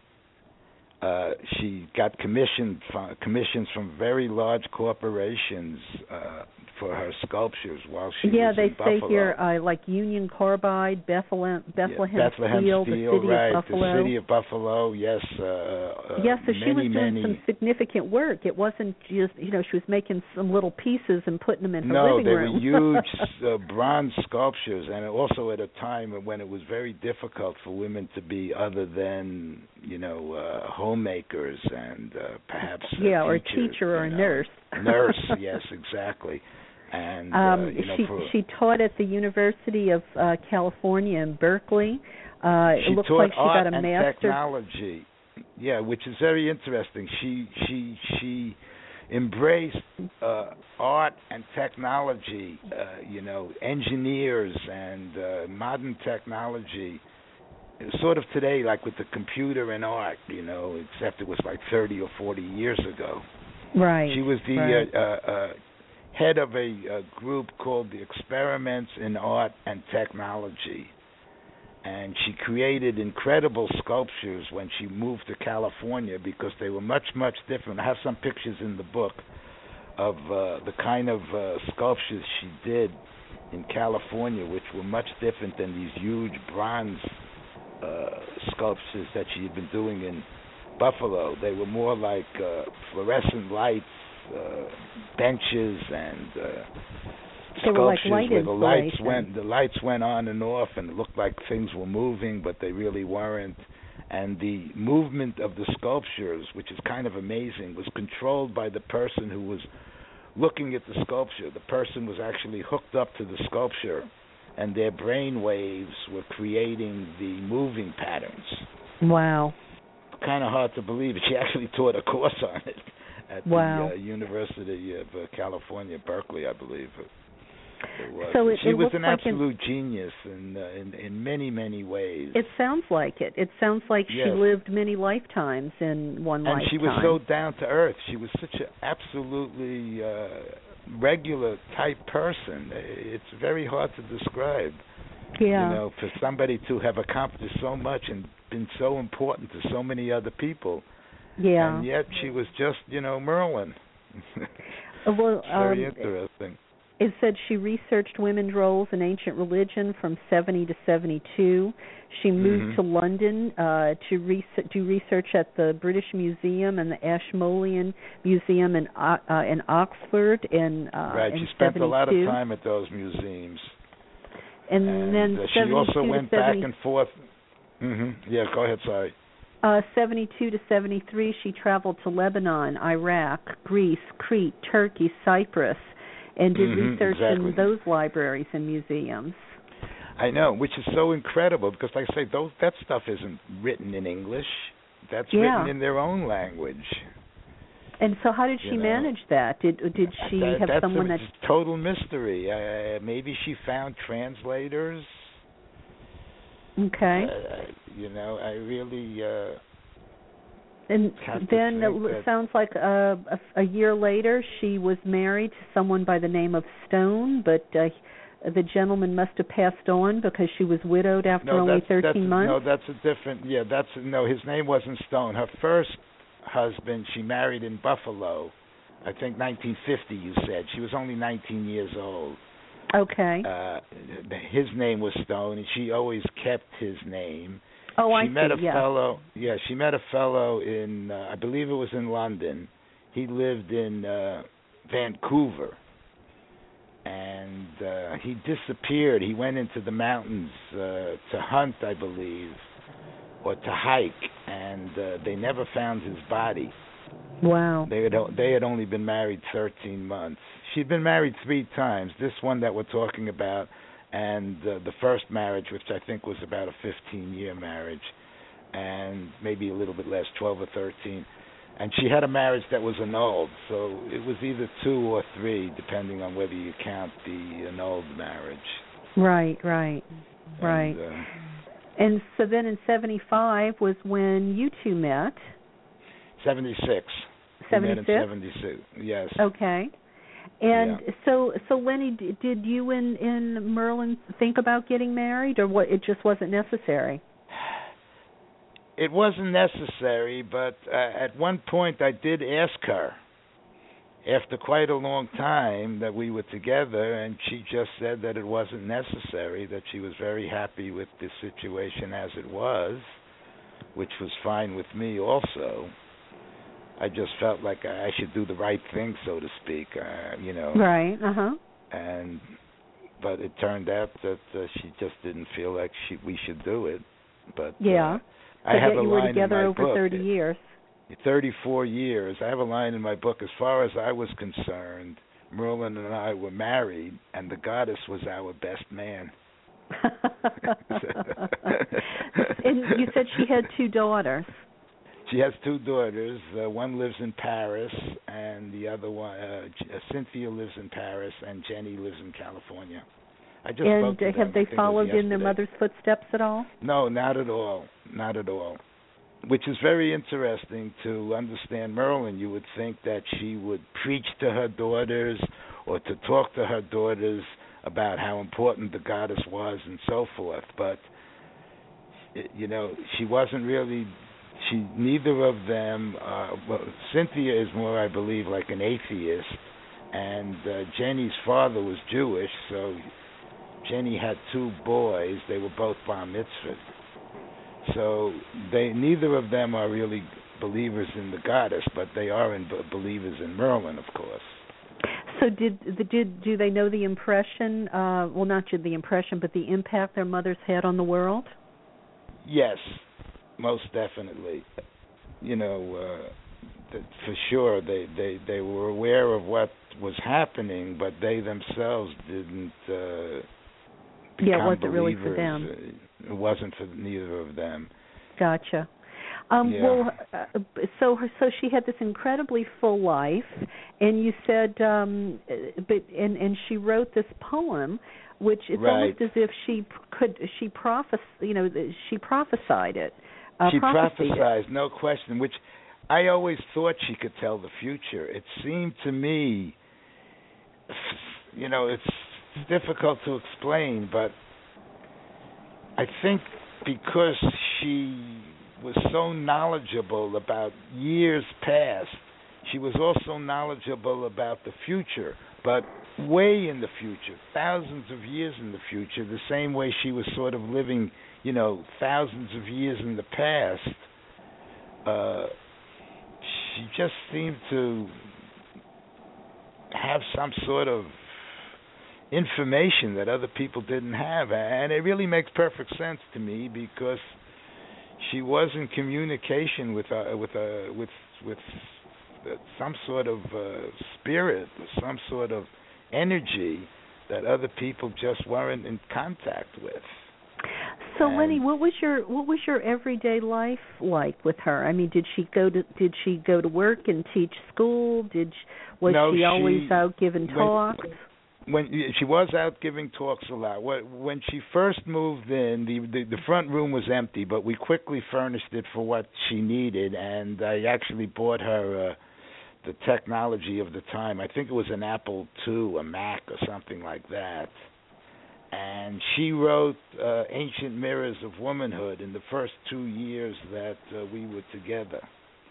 She got commissions from very large corporations for her sculptures while she was in Buffalo. They say here like Union Carbide, Bethlehem Steel, the city of Buffalo. The city of Buffalo, yes. So she was doing some significant work. It wasn't just, you know, she was making some little pieces and putting them in her living room. No, they were huge bronze sculptures, and also at a time when it was very difficult for women to be other than, you know, homemakers and perhaps or a teacher or a nurse. Nurse, yes, exactly. And she taught at the University of California in Berkeley. It looks like she got a master's. Technology. Yeah, which is very interesting. She embraced art and technology. You know, engineers and modern technology. Sort of today, like with the computer and art, you know, except it was like 30 or 40 years ago. Right. She was the head of a group called the Experiments in Art and Technology. And she created incredible sculptures when she moved to California because they were much, much different. I have some pictures in the book of the kind of sculptures she did in California, which were much different than these huge bronze sculptures that she had been doing in Buffalo. They were more like fluorescent lights, benches, and sculptures where the lights went on and off, and it looked like things were moving, but they really weren't. And the movement of the sculptures, which is kind of amazing, was controlled by the person who was looking at the sculpture. The person was actually hooked up to the sculpture, and their brain waves were creating the moving patterns. Wow. Kind of hard to believe it. She actually taught a course on it at the University of California, Berkeley, I believe it was. So she was an absolute genius in many, many ways. It sounds like it. It sounds like she lived many lifetimes in one lifetime. And she was so down to earth. She was such an absolutely regular type person. It's very hard to describe. Yeah. You know, for somebody to have accomplished so much and been so important to so many other people. Yeah. And yet she was just, you know, Merlin. Well, very interesting. It said she researched women's roles in ancient religion from 70 to 72. She moved to London to do research at the British Museum and the Ashmolean Museum in Oxford right. in She spent 72. a lot of time at those museums. And then she also went back and forth. Yeah, go ahead, sorry. 72 to 73, she traveled to Lebanon, Iraq, Greece, Crete, Turkey, Cyprus, and did research in those libraries and museums. I know, which is so incredible because, like I say, that stuff isn't written in English. That's written in their own language. And so, how did she manage that? Did she have someone that? That's total mystery. Maybe she found translators. Okay. I really. And then it sounds like a year later she was married to someone by the name of Stone, but the gentleman must have passed on because she was widowed after only 13 months. No, that's a different. Yeah, his name wasn't Stone. Her first husband she married in Buffalo, I think 1950. You said she was only 19 years old. Okay. His name was Stone, and she always kept his name. Oh, she met a fellow. Yeah, she met a fellow in, I believe it was in London. He lived in Vancouver, and he disappeared. He went into the mountains to hunt, I believe, or to hike, and they never found his body. Wow. They had only been married 13 months. She'd been married 3 times. This one that we're talking about, and the first marriage, which I think was about a 15-year marriage, and maybe a little bit less, 12 or 13. And she had a marriage that was annulled, so it was either 2 or 3, depending on whether you count the annulled marriage. Right. And so then in 75 was when you two met. 76. 76? We met in 76, yes. Okay. And so Lenny, did you and Merlin think about getting married, or what? It just wasn't necessary? It wasn't necessary, but at one point I did ask her, after quite a long time that we were together, and she just said that it wasn't necessary, that she was very happy with the situation as it was, which was fine with me also. I just felt like I should do the right thing, so to speak, Right, But it turned out that she just didn't feel like we should do it. But I have a line in my book. You were together over 30 years. 34 years. I have a line in my book. As far as I was concerned, Merlin and I were married, and the goddess was our best man. And you said she had 2 daughters. She has 2 daughters. One lives in Paris, and the other one, Cynthia, lives in Paris, and Jenny lives in California. I just spoke to them. Have they followed in their mother's footsteps at all? No, not at all. Not at all. Which is very interesting to understand Merlin. You would think that she would preach to her daughters or to talk to her daughters about how important the goddess was and so forth. But, she wasn't really... neither of them, Cynthia is more, I believe, like an atheist, and Jenny's father was Jewish, so Jenny had 2 boys. They were both bar mitzvahs. So neither of them are really believers in the goddess, but they are believers in Merlin, of course. So do they know the impression, well, not the impression, but the impact their mothers had on the world? Yes. Most definitely, for sure. They were aware of what was happening, but they themselves didn't become it wasn't believers. Really for them. It wasn't for neither of them. Gotcha. Well, so she had this incredibly full life, and you said, and she wrote this poem, which it's almost as if she prophesied it. She prophesied, no question, which I always thought she could tell the future. It seemed to me, it's difficult to explain, but I think because she was so knowledgeable about years past, she was also knowledgeable about the future. But way in the future, thousands of years in the future, the same way she was sort of living, thousands of years in the past. She just seemed to have some sort of information that other people didn't have, and it really makes perfect sense to me because she was in communication with some sort of spirit, with some sort of energy that other people just weren't in contact with. So, Lenny, what was your everyday life like with her? I mean, did she go to work and teach school? Was she always out giving talks? When she was out giving talks a lot. When she first moved in, the front room was empty, but we quickly furnished it for what she needed, and I actually bought her the technology of the time. I think it was an Apple II, a Mac or something like that. And she wrote Ancient Mirrors of Womanhood in the first 2 years that we were together.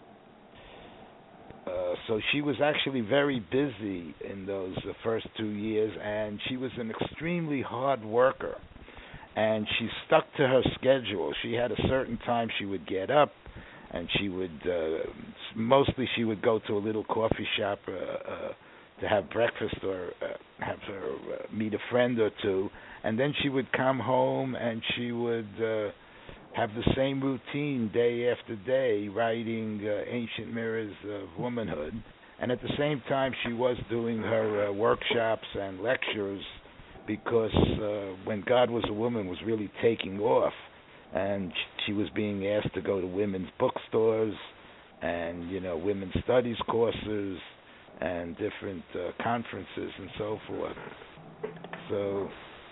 So she was actually very busy in those first 2 years, and she was an extremely hard worker. And she stuck to her schedule. She had a certain time she would get up, and she would mostly she would go to a little coffee shop to have breakfast or have her meet a friend or two, and then she would come home and she would have the same routine day after day, writing Ancient Mirrors of Womanhood. And at the same time, she was doing her workshops and lectures because When God Was a Woman was really taking off, and she was being asked to go to women's bookstores and, women's studies courses and different conferences and so forth. So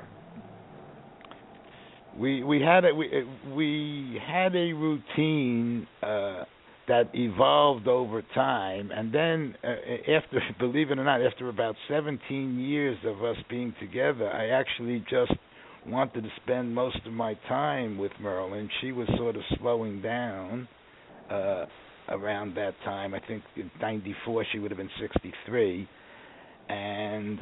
we had a routine that evolved over time, and then after, believe it or not, after about 17 years of us being together, I actually just wanted to spend most of my time with Merlin. She was sort of slowing down around that time. I think in '94 she would have been 63, and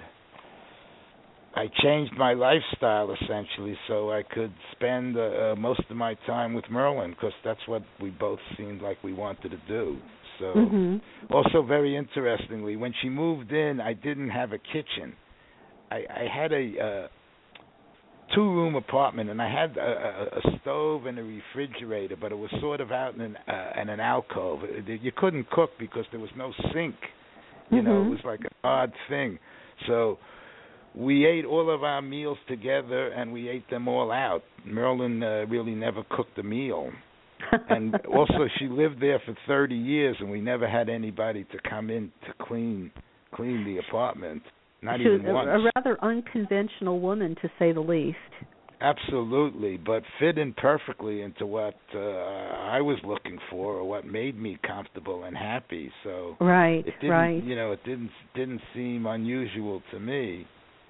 I changed my lifestyle essentially so I could spend most of my time with Merlin, because that's what we both seemed like we wanted to do. So, Also very interestingly, when she moved in, I didn't have a kitchen. I had a two-room apartment, and I had a stove and a refrigerator, but it was sort of out in an alcove. You couldn't cook because there was no sink. It was like an odd thing. So we ate all of our meals together, and we ate them all out. Merlin really never cooked a meal. And also, she lived there for 30 years, and we never had anybody to come in to clean the apartment. Not she even was once. A rather unconventional woman, to say the least. Absolutely, but fit in perfectly into what I was looking for, or what made me comfortable and happy. So right. It didn't seem unusual to me.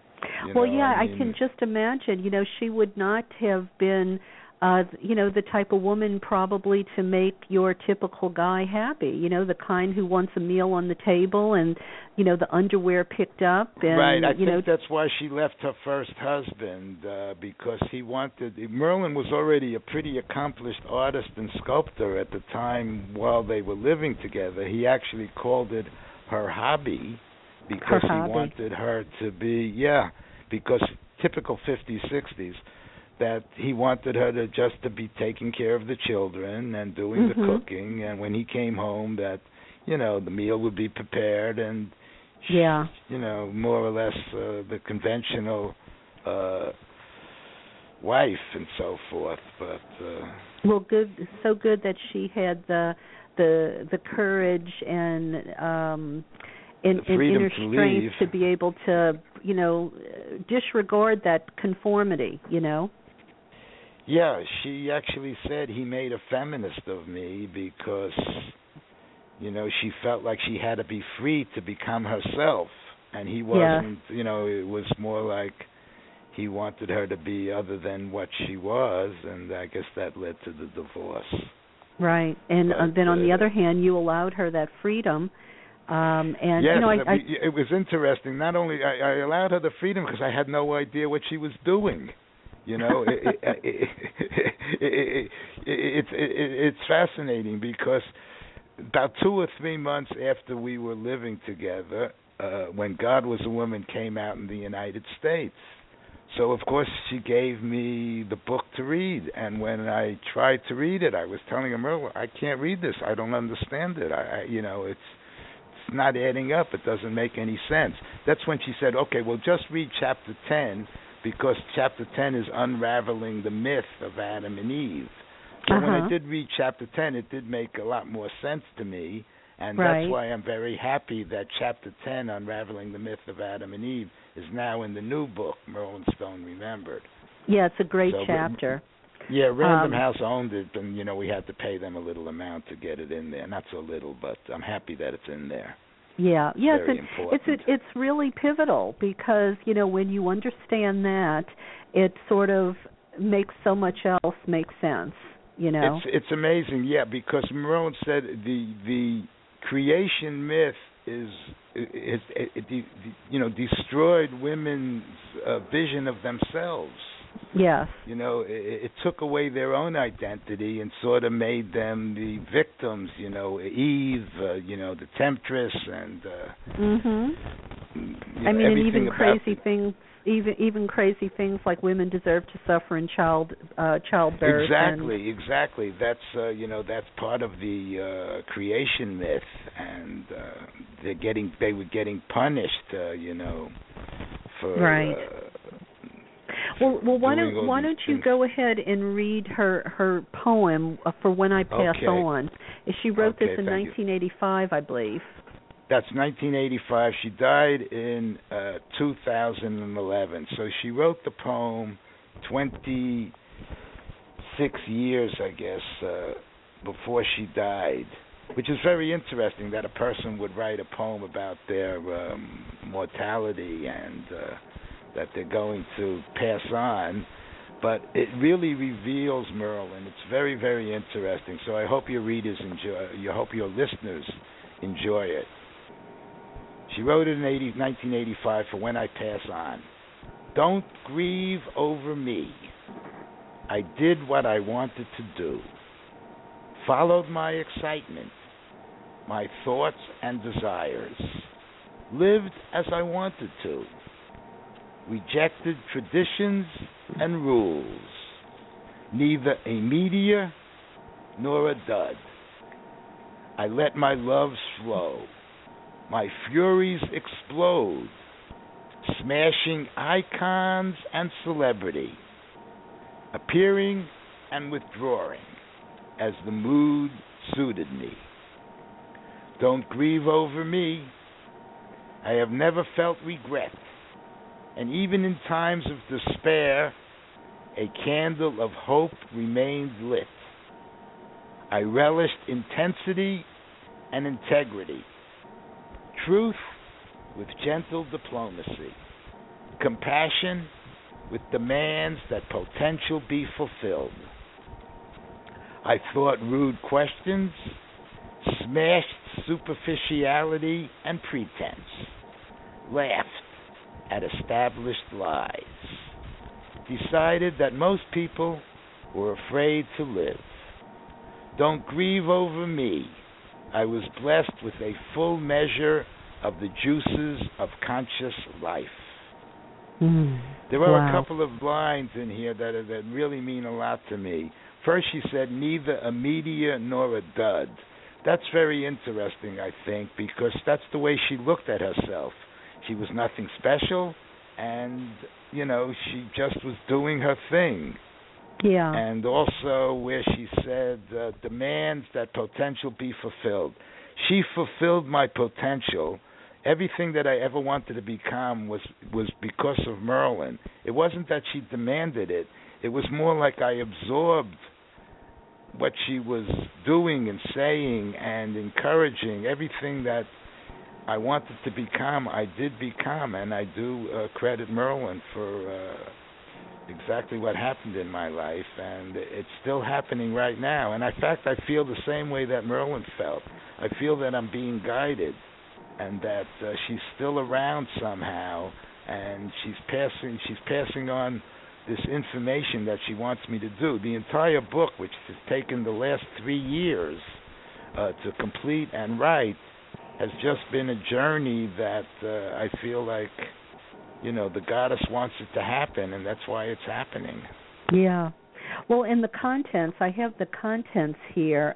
I can just imagine. She would not have been, the type of woman probably to make your typical guy happy. The kind who wants a meal on the table and, the underwear picked up. And, right. I think that's why she left her first husband, because Merlin was already a pretty accomplished artist and sculptor at the time while they were living together. He actually called it her hobby. Because he wanted her to be, because typical 50s, 60s, that he wanted her to be taking care of the children and doing the cooking, and when he came home that, the meal would be prepared, and, more or less the conventional wife and so forth. But so good that she had the courage and inner strength to be able to, disregard that conformity, Yeah, she actually said he made a feminist of me because, she felt like she had to be free to become herself. And he wasn't, it was more like he wanted her to be other than what she was, and I guess that led to the divorce. Right. And then on the other hand, you allowed her that freedom And yes, it was interesting. Not only I allowed her the freedom because I had no idea what she was doing. It's fascinating because about 2 or 3 months after we were living together, When God Was a Woman came out in the United States. So, of course, she gave me the book to read. And when I tried to read it, I was telling her, Merle, I can't read this. I don't understand it. It's not adding up. It doesn't make any sense. That's when she said, okay, well, just read chapter 10, because chapter 10 is unraveling the myth of Adam and Eve. So when I did read chapter 10, it did make a lot more sense to me. And that's why I'm very happy that chapter 10, Unraveling the Myth of Adam and Eve, is now in the new book, Merlin Stone Remembered. Yeah, it's a great chapter. Yeah, Random House owned it, and, we had to pay them a little amount to get it in there. Not so little, but I'm happy that it's in there. Yeah, yes, very important. It's really pivotal because, when you understand that, it sort of makes so much else make sense, It's amazing, yeah, because Merlin said the creation myth destroyed women's vision of themselves. Yes. It took away their own identity and sort of made them the victims. Eve, the temptress, and and even crazy things. Even crazy things like women deserve to suffer in childbirth. Exactly. That's part of the creation myth, and they were getting punished, for right. Well, why don't you go ahead and read her poem for When I Pass On? She wrote this in 1985, I believe. That's 1985. She died in 2011. So she wrote the poem 26 years, I guess, before she died, which is very interesting that a person would write a poem about their mortality and that they're going to pass on. But it really reveals Merlin. It's very, very interesting. So I hope your readers enjoy. I hope your listeners enjoy it. She wrote it in 1985 for When I Pass On. Don't grieve over me. I did what I wanted to do. Followed my excitement, my thoughts and desires. Lived as I wanted to. Rejected traditions and rules. Neither a meteor nor a dud. I let my loves flow. My furies explode, smashing icons and celebrity, appearing and withdrawing as the mood suited me. Don't grieve over me. I have never felt regret, and even in times of despair, a candle of hope remained lit. I relished intensity and integrity. Truth with gentle diplomacy. Compassion with demands that potential be fulfilled. I thought rude questions, smashed superficiality and pretense, laughed at established lies, decided that most people were afraid to live. Don't grieve over me. I was blessed with a full measure of the juices of conscious life. There are a couple of lines in here that really mean a lot to me. First, she said, neither a meteor nor a dud. That's very interesting, I think, because that's the way she looked at herself. She was nothing special, and, she just was doing her thing. Yeah. And also where she said, demands that potential be fulfilled. She fulfilled my potential. Everything that I ever wanted to become was because of Merlin. It wasn't that she demanded it. It was more like I absorbed what she was doing and saying and encouraging. Everything that I wanted to become, I did become, and I do credit Merlin for exactly what happened in my life, and it's still happening right now. And in fact, I feel the same way that Merlin felt. I feel that I'm being guided and that she's still around somehow, and she's passing on this information that she wants me to do. The entire book, which has taken the last 3 years to complete and write, has just been a journey that I feel like, the goddess wants it to happen, and that's why it's happening. Yeah. Well, in the contents, I have the contents here.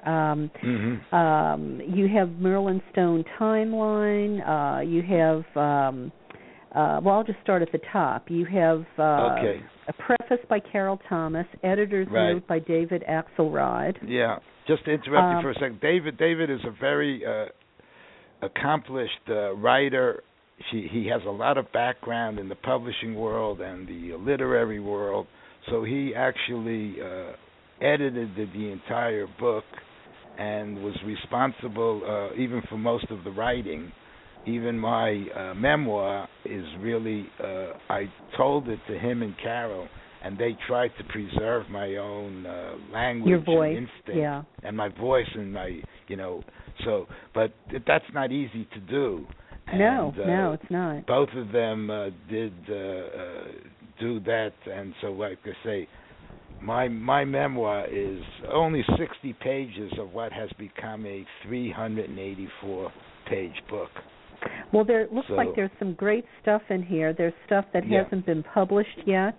You have Merlin Stone timeline. You have, I'll just start at the top. You have a preface by Carol Thomas, editor's note by David Axelrod. Yeah. Just to interrupt you for a second, David is a very accomplished writer. He has a lot of background in the publishing world and the literary world, so he actually edited the entire book and was responsible even for most of the writing. Even my memoir is really, I told it to him and Carol, and they tried to preserve my own language, your voice, and instinct, and my voice, and my, so, but that's not easy to do. And, no, it's not. Both of them did do that, and so, like I say, my memoir is only 60 pages of what has become a 384-page book. Well, there looks like there's some great stuff in here. There's stuff that hasn't been published yet.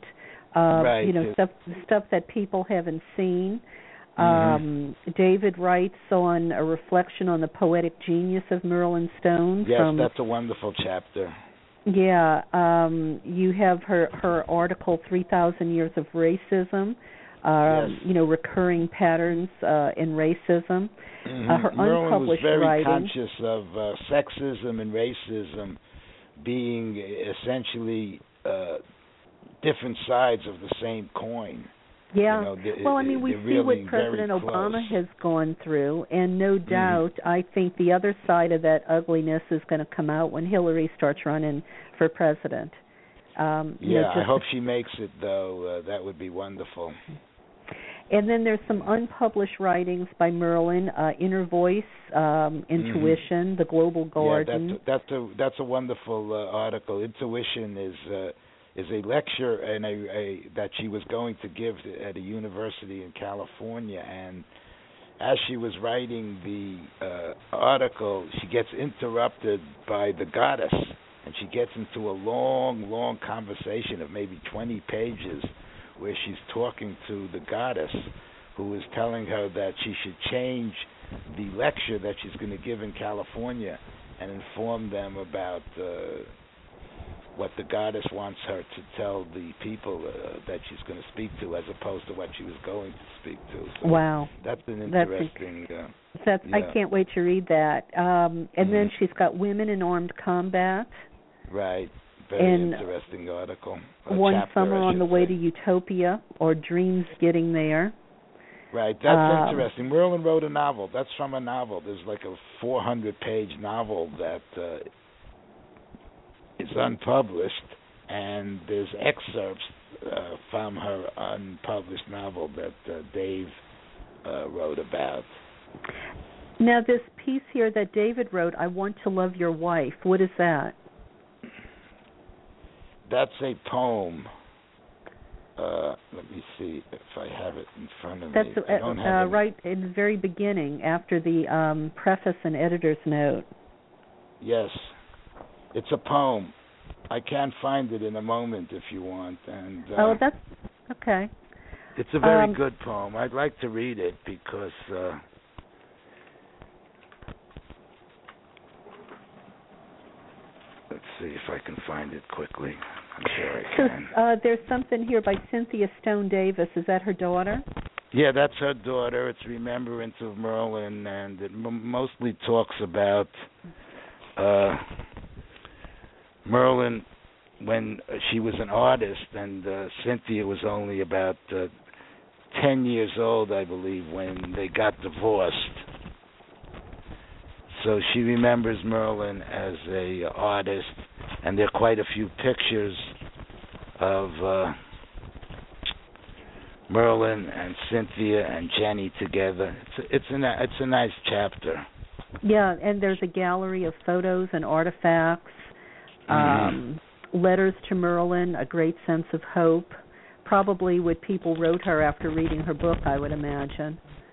Stuff that people haven't seen. David writes on a reflection on the poetic genius of Merlin Stone. Yes, that's a wonderful chapter. Yeah, you have her article, 3,000 Years of Racism, recurring patterns in racism. Her Merlin unpublished was very writing. conscious of sexism and racism being essentially different sides of the same coin. Yeah. We see what President Obama has gone through, and no doubt, I think the other side of that ugliness is going to come out when Hillary starts running for president. I hope she makes it, though. That would be wonderful. And then there's some unpublished writings by Merlin, Inner Voice, Intuition, The Global Garden. Yeah, that's a wonderful article. Intuition is a lecture that she was going to give at a university in California, and as she was writing the article, she gets interrupted by the goddess, and she gets into a long conversation of maybe 20 pages where she's talking to the goddess, who is telling her that she should change the lecture that she's going to give in California and inform them about what the goddess wants her to tell the people that she's going to speak to, as opposed to what she was going to speak to. So wow. That's an interesting... I can't wait to read that. And then she's got Women in Armed Combat. Right. Very interesting article. One Summer on the Way to Utopia, or Dreams Getting There. Right, that's interesting. Merlin wrote a novel. That's from a novel. There's like a 400-page novel that is unpublished, and there's excerpts from her unpublished novel that Dave wrote about. Now, this piece here that David wrote, I Want to Love Your Wife, what is that? That's a poem. Let me see if I have it in front of me. That's right in the very beginning, after the preface and editor's note. Yes. It's a poem. I can find it in a moment if you want. And that's okay. It's a very good poem. I'd like to read it because... let's see if I can find it quickly. I'm sure I can. So, there's something here by Cynthia Stone Davis. Is that her daughter? Yeah, that's her daughter. It's Remembrance of Merlin, and it mostly talks about Merlin when she was an artist, and Cynthia was only about 10 years old, I believe, when they got divorced. So she remembers Merlin as a artist, and there are quite a few pictures of Merlin and Cynthia and Jenny together. It's a nice chapter. Yeah, and there's a gallery of photos and artifacts, letters to Merlin, a great sense of hope, probably what people wrote her after reading her book, I would imagine.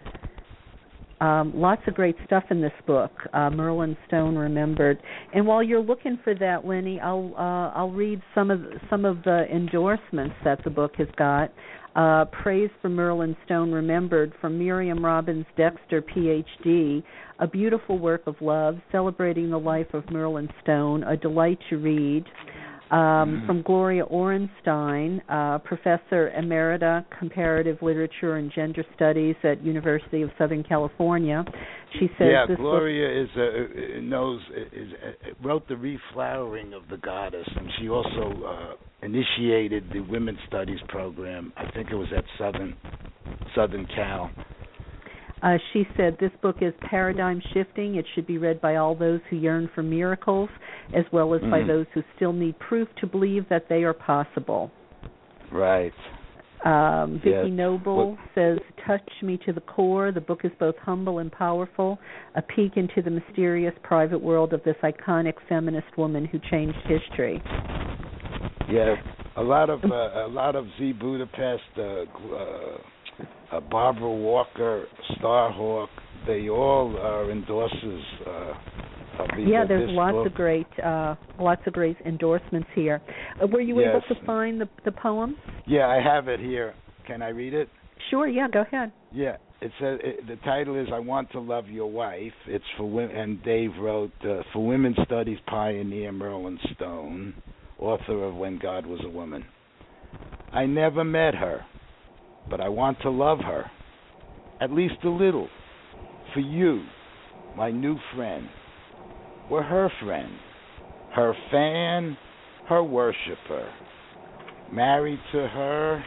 Lots of great stuff in this book, Merlin Stone Remembered. And while you're looking for that, Lenny, I'll read some of the endorsements that the book has got. Praise for Merlin Stone Remembered from Miriam Robbins Dexter, Ph.D., a beautiful work of love celebrating the life of Merlin Stone, a delight to read. From Gloria Orenstein, Professor Emerita, Comparative Literature and Gender Studies at University of Southern California. She says, "Yeah, this Gloria wrote the Reflowering of the Goddess, and she also initiated the Women's Studies program. I think it was at Southern Cal." She said, this book is paradigm shifting. It should be read by all those who yearn for miracles, as well as by those who still need proof to believe that they are possible. Right. Vicki Noble says, touch me to the core. The book is both humble and powerful, a peek into the mysterious private world of this iconic feminist woman who changed history. Yeah, a lot of Z Budapest, Barbara Walker, Starhawk, they all are endorsers of these. Yeah, there's lots of great endorsements here. Were you able to find the poem? Yeah, I have it here. Can I read it? Sure. Yeah, go ahead. Yeah, it says the title is "I Want to Love Your Wife." It's for women, and Dave wrote for Women's Studies pioneer Merlin Stone, author of When God Was a Woman. I never met her, but I want to love her, at least a little. For you, my new friend, were her friend, her fan, her worshiper. Married to her,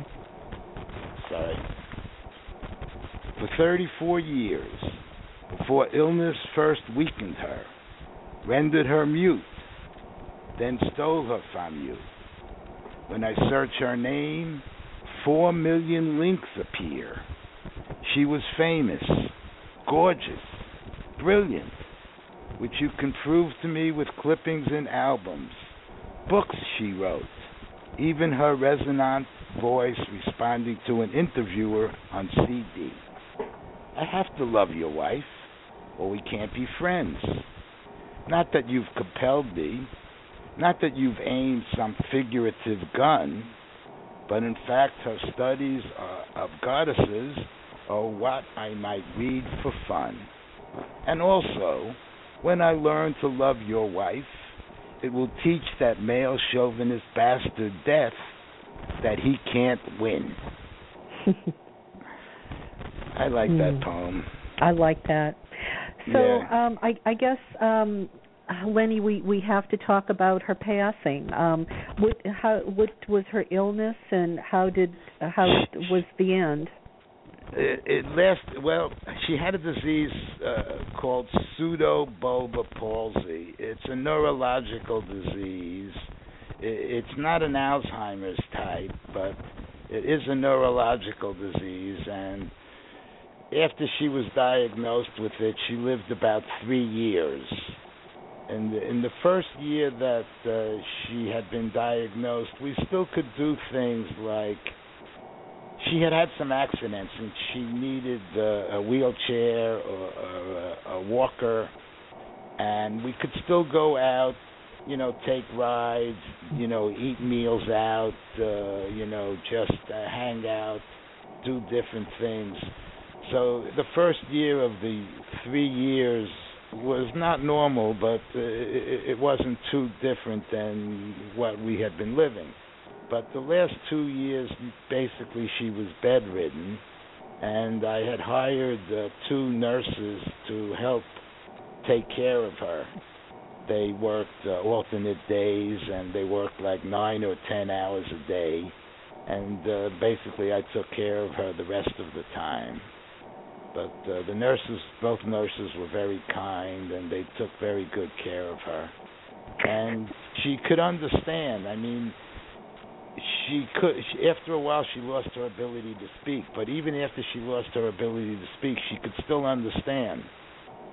for 34 years, before illness first weakened her, rendered her mute, then stole her from you. When I search her name, 4 million links appear. She was famous, gorgeous, brilliant, which you can prove to me with clippings in albums, books she wrote, even her resonant voice responding to an interviewer on CD. I have to love your wife, or we can't be friends. Not that you've compelled me, not that you've aimed some figurative gun, but in fact her studies of goddesses are what I might read for fun. And also, when I learn to love your wife, it will teach that male chauvinist bastard Death that he can't win. I like that poem. I like that. So I guess, Lenny, we have to talk about her passing. What was her illness, and how was the end? It lasted, well, she had a disease called pseudobulbar palsy. It's a neurological disease. It's not an Alzheimer's type, but it is a neurological disease. And after she was diagnosed with it, she lived about 3 years. And in the first year that she had been diagnosed, we still could do things like, she had some accidents and she needed a wheelchair or a walker, and we could still go out, take rides, eat meals out, just hang out, do different things. So the first year of the 3 years was not normal, but it wasn't too different than what we had been living. But the last 2 years, basically, she was bedridden, and I had hired 2 nurses to help take care of her. They worked alternate days, and they worked like 9 or 10 hours a day, and basically I took care of her the rest of the time. But the nurses, both nurses, were very kind, and they took very good care of her. And she could understand. I mean, after a while she lost her ability to speak, but even after she lost her ability to speak, she could still understand.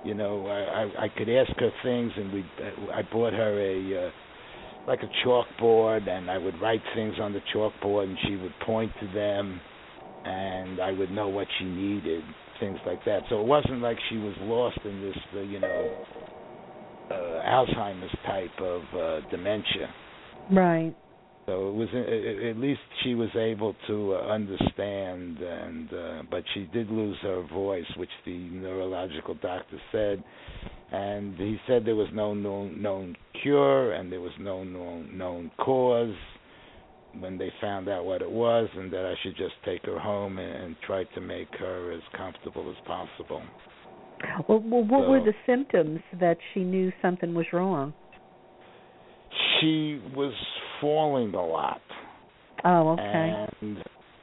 You know, I could ask her things, and I bought her like a chalkboard, and I would write things on the chalkboard, and she would point to them, and I would know what she needed, things like that. So it wasn't like she was lost in this, Alzheimer's type of dementia. Right. So it was at least she was able to understand, but she did lose her voice, which the neurological doctor said, and he said there was no known cure and there was no known cause when they found out what it was, and that I should just take her home and try to make her as comfortable as possible. Well, what were the symptoms that she knew something was wrong? She was falling a lot. Oh, okay. And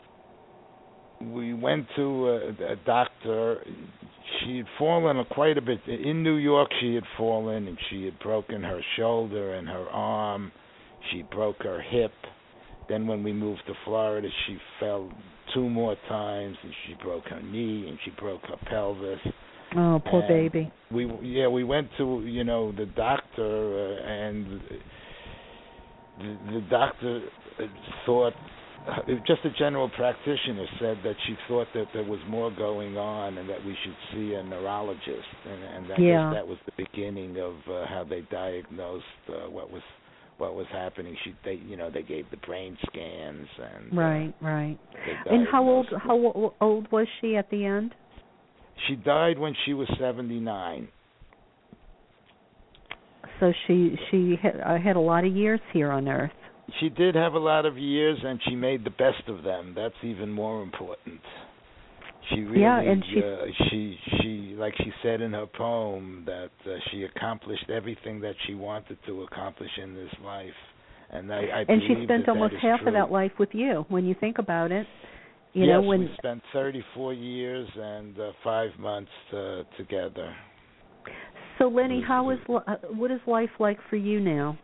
we went to a doctor. She had fallen quite a bit. In New York, she had fallen, and she had broken her shoulder and her arm. She broke her hip. Then when we moved to Florida, she fell 2 more times, and she broke her knee, and she broke her pelvis. Oh, poor baby. We went to the doctor, and the doctor thought, just a general practitioner said that she thought that there was more going on and that we should see a neurologist, and I guess that was the beginning of how they diagnosed what was happening. They gave the brain scans and right. And how old was she at the end? She died when she was 79. So she had a lot of years here on Earth. She did have a lot of years, and she made the best of them. That's even more important. She really, and she like she said in her poem, that she accomplished everything that she wanted to accomplish in this life, and I and believe she spent that almost is half true. of that life with you. When you think about it, we spent 34 years and 5 months together. So, Lenny, what is life like for you now?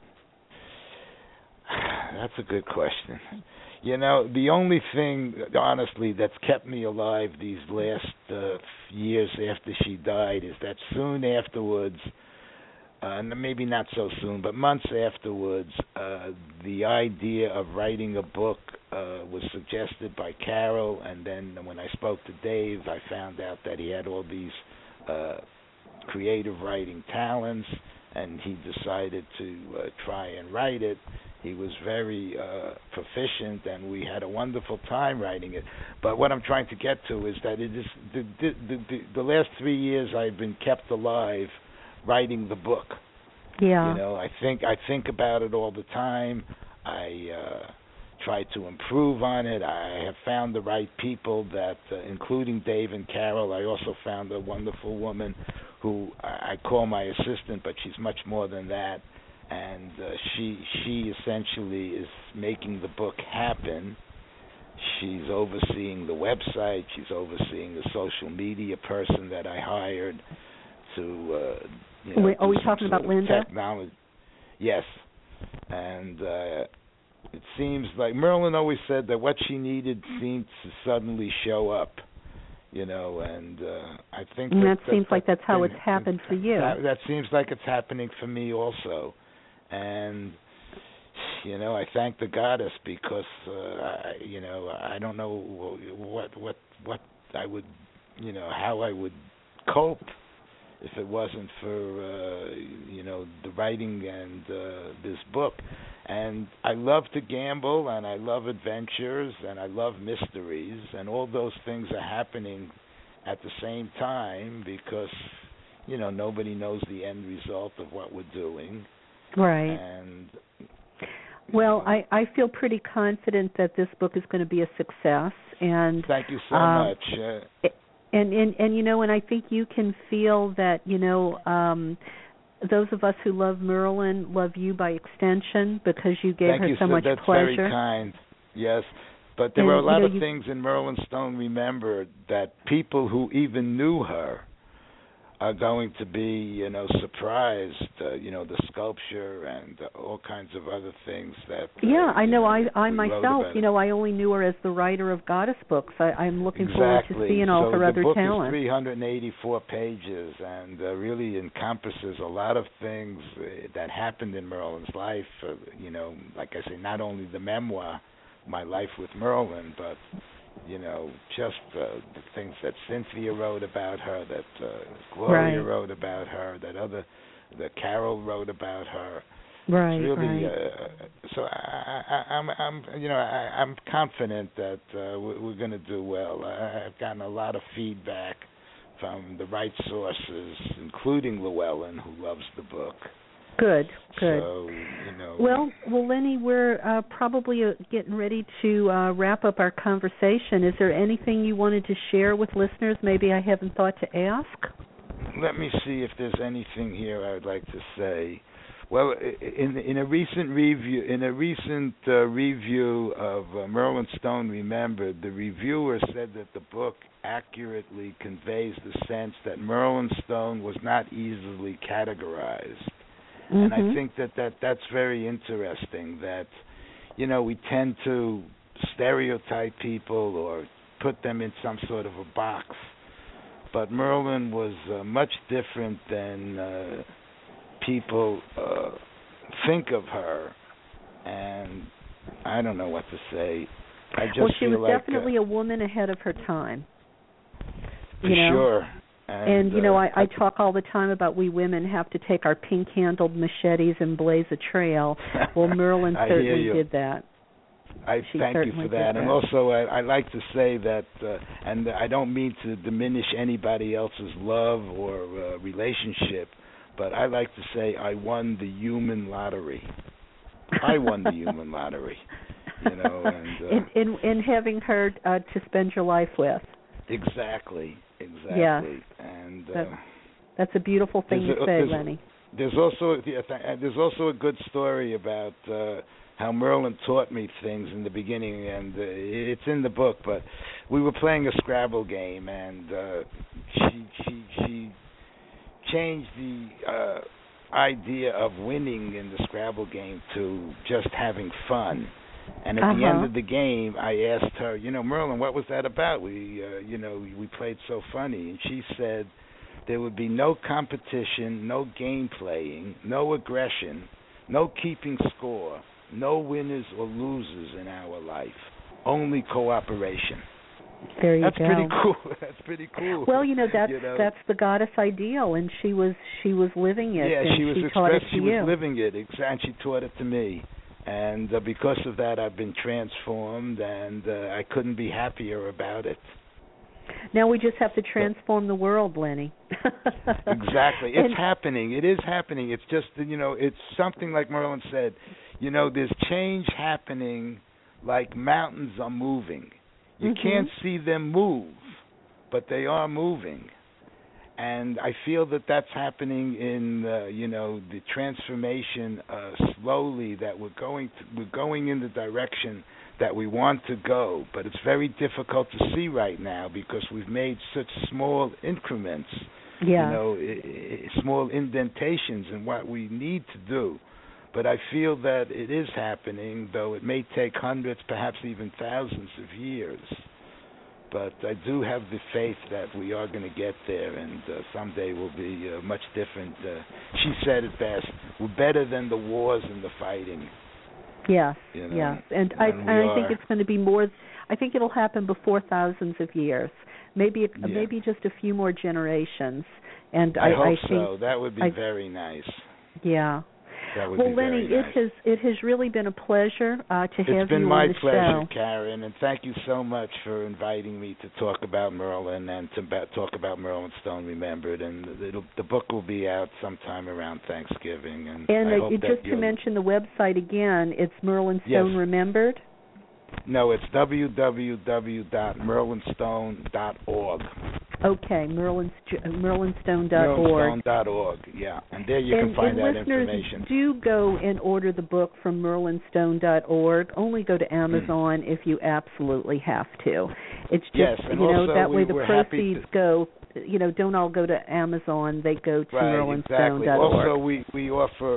That's a good question. The only thing, honestly, that's kept me alive these last years after she died is that soon afterwards, maybe not so soon, but months afterwards, the idea of writing a book was suggested by Carol, and then when I spoke to Dave, I found out that he had all these creative writing talents, and he decided to try and write it. He was very proficient, and we had a wonderful time writing it. But what I'm trying to get to is that it is the last 3 years I've been kept alive writing the book. Yeah. I think about it all the time. I try to improve on it. I have found the right people that, including Dave and Carol. I also found a wonderful woman who I call my assistant, but she's much more than that. And she essentially is making the book happen. She's overseeing the website. She's overseeing the social media person that I hired to. Are we talking about Linda? Technology. Yes, and it seems like Merlin always said that what she needed seemed to suddenly show up. And I think that seems like that's how it's happened for you. That seems like it's happening for me also. And I thank the goddess because I don't know what I would how I would cope if it wasn't for the writing and this book. And I love to gamble, and I love adventures, and I love mysteries, and all those things are happening at the same time because nobody knows the end result of what we're doing. Right. And well, I feel pretty confident that this book is going to be a success. And thank you so much. And I think you can feel that those of us who love Merlin love you by extension because you gave her so much that's pleasure. That's very kind. Yes. But there were a lot of things in Merlin Stone Remembered that people who even knew her are going to be, surprised. The sculpture and all kinds of other things that. I know. I myself, I only knew her as the writer of goddess books. I'm looking forward to seeing all her other talent. The book is 384 pages and really encompasses a lot of things that happened in Merlin's life. Like I say, not only the memoir, My Life with Merlin, but just the things that Cynthia wrote about her, that Gloria wrote about her, that Carol wrote about her. Right. It's really, right. So I'm confident that we're going to do well. I've gotten a lot of feedback from the right sources, including Llewellyn, who loves the book. Good. So, Well, Lenny, we're probably getting ready to wrap up our conversation. Is there anything you wanted to share with listeners maybe I haven't thought to ask? Let me see if there's anything here I would like to say. Well, in a recent review, of Merlin Stone Remembered, the reviewer said that the book accurately conveys the sense that Merlin Stone was not easily categorized. And I think that's very interesting, that, we tend to stereotype people or put them in some sort of a box. But Merlin was much different than people think of her. And I don't know what to say. She was definitely a woman ahead of her time. Sure. And I talk all the time about we women have to take our pink-handled machetes and blaze a trail. Well, Merlin certainly did that. I thank you for that. And also, I like to say that, and I don't mean to diminish anybody else's love or relationship, but I like to say I won the human lottery. I won the human lottery, And in having her to spend your life with. Exactly. Yeah. And that's a beautiful thing to say, Lenny. There's also a good story about how Merlin taught me things in the beginning, and it's in the book. But we were playing a Scrabble game, and she changed the idea of winning in the Scrabble game to just having fun. And at the end of the game, I asked her, Merlin, what was that about? We played so funny. And she said there would be no competition, no game playing, no aggression, no keeping score, no winners or losers in our life, only cooperation. There you go. That's pretty cool. Well, that's the goddess ideal, and she was living it. Yeah, and she was living it, and she taught it to me. And because of that, I've been transformed, and I couldn't be happier about it. Now we just have to transform the world, Lenny. Exactly. It's happening. It is happening. It's just, it's something like Merlin said, there's change happening like mountains are moving. You can't see them move, but they are moving. And I feel that that's happening in the transformation slowly, that we're going in the direction that we want to go, but it's very difficult to see right now because we've made such small increments, small indentations in what we need to do. But I feel that it is happening, though it may take hundreds, perhaps even thousands of years. But I do have the faith that we are going to get there, and someday we'll be much different. She said it best: we're better than the wars and the fighting. Yes, yes, and I think it's going to be more. I think it'll happen before thousands of years, maybe just a few more generations. And I hope think so. That would be very nice. Yeah. Well, Lenny, nice. it has really been a pleasure to have you on the show. It's been my pleasure, Karen, and thank you so much for inviting me to talk about Merlin and to talk about Merlin Stone Remembered. And the book will be out sometime around Thanksgiving. And I hope just to mention the website again, it's Merlin Stone Remembered. No, it's www.merlinstone.org. Okay, merlinstone.org. Merlinstone.org, yeah. And there you can find that information. Listeners, do go and order the book from merlinstone.org. Only go to Amazon if you absolutely have to. It's just, yes, and that way the we're proceeds go, don't all go to Amazon. They go to merlinstone.org. Exactly. Also, we offer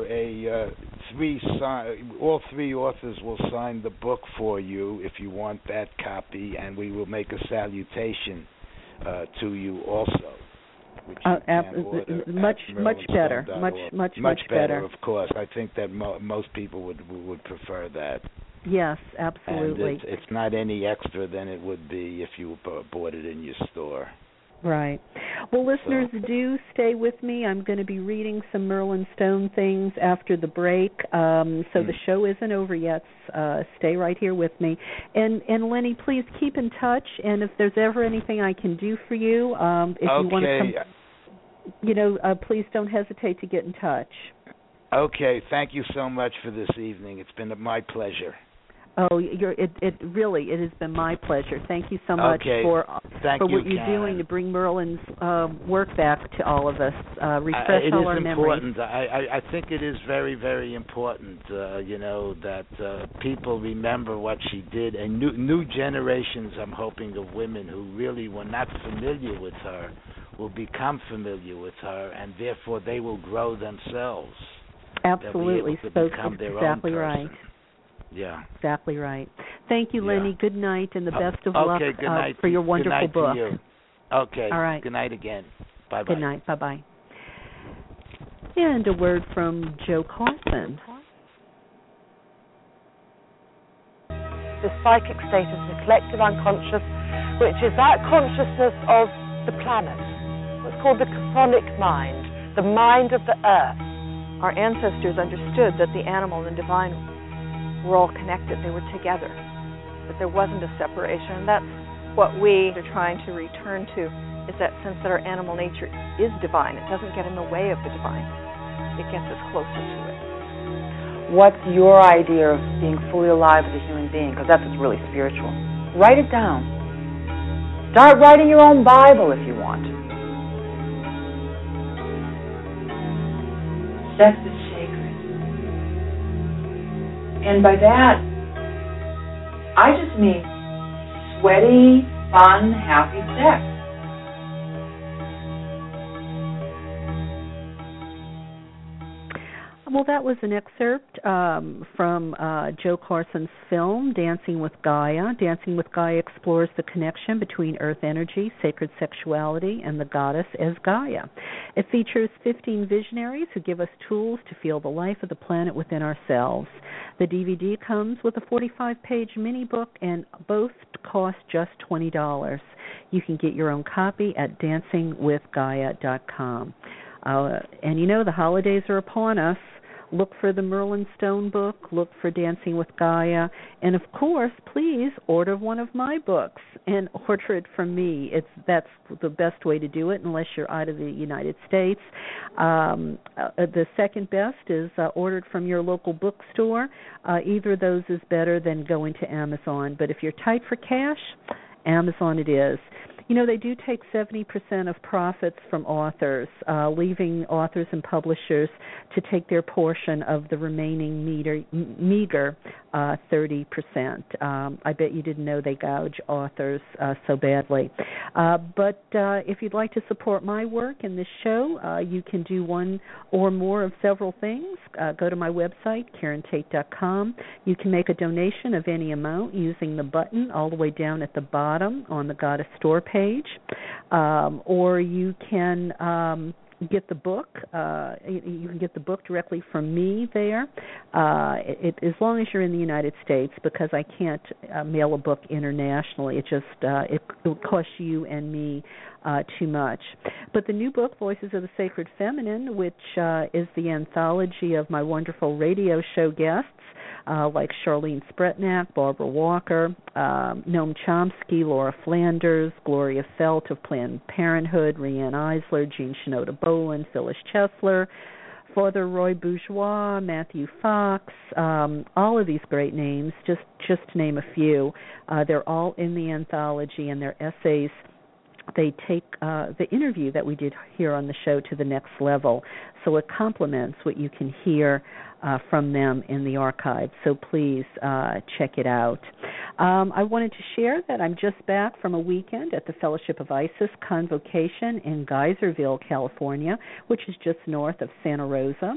all three authors will sign the book for you if you want that copy, and we will make a salutation to you also. Which much better, much better. Of course, I think that most people would prefer that. Yes, absolutely. And it's not any extra than it would be if you bought it in your store. Right. Well, listeners, do stay with me. I'm going to be reading some Merlin Stone things after the break. So the show isn't over yet. Stay right here with me. And Lenny, please keep in touch. And if there's ever anything I can do for you, if you want to come, please don't hesitate to get in touch. Okay. Thank you so much for this evening. It's been my pleasure. Oh, it has been my pleasure. Thank you so much for what you're doing to bring Merlin's work back to all of us. Refresh all our memories. It is important. I think it is very, very important, that people remember what she did, and new generations, I'm hoping, of women who really were not familiar with her will become familiar with her, and therefore they will grow themselves. Absolutely. Exactly right. Yeah. Exactly right. Thank you, Lenny. Good night, and the best of luck for your wonderful book. To you. Okay. All right. Good night again. Bye-bye. Good night. Bye-bye. And a word from Joe Carson. The psychic state is the collective unconscious, which is that consciousness of the planet. What's called the chthonic mind, the mind of the earth. Our ancestors understood that the animal and divine were all connected. They were together. That there wasn't a separation. And that's what we are trying to return to, is that sense that our animal nature is divine. It doesn't get in the way of the divine. It gets us closer to it. What's your idea of being fully alive as a human being? Because that's what's really spiritual. Write it down. Start writing your own Bible if you want. Sex is sacred. And by that, I just mean sweaty, fun, happy sex. Well, that was an excerpt from Joe Carson's film, Dancing with Gaia. Dancing with Gaia explores the connection between earth energy, sacred sexuality, and the goddess as Gaia. It features 15 visionaries who give us tools to feel the life of the planet within ourselves. The DVD comes with a 45-page mini-book, and both cost just $20. You can get your own copy at dancingwithgaia.com. And the holidays are upon us. Look for the Merlin Stone book. Look for Dancing with Gaia. And, of course, please order one of my books and order it from me. That's the best way to do it unless you're out of the United States. The second best is ordered from your local bookstore. Either of those is better than going to Amazon. But if you're tight for cash, Amazon it is. They do take 70% of profits from authors, leaving authors and publishers to take their portion of the remaining meager 30%. I bet you didn't know they gouge authors so badly. But if you'd like to support my work in this show, you can do one or more of several things. Go to my website, KarenTate.com. You can make a donation of any amount using the button all the way down at the bottom on the Goddess Store page. Or you can get the book. You can get the book directly from me there, as long as you're in the United States, because I can't mail a book internationally. It would cost you and me too much. But the new book, Voices of the Sacred Feminine, which is the anthology of my wonderful radio show guests, like Charlene Spretnak, Barbara Walker, Noam Chomsky, Laura Flanders, Gloria Felt of Planned Parenthood, Rianne Eisler, Jean Shinoda Boland, Phyllis Chesler, Father Roy Bourgeois, Matthew Fox, all of these great names, just to name a few. They're all in the anthology, and their essays, they take the interview that we did here on the show to the next level. So it complements what you can hear from them in the archive. So please check it out. I wanted to share that I'm just back from a weekend at the Fellowship of Isis Convocation in Geyserville, California, which is just north of Santa Rosa.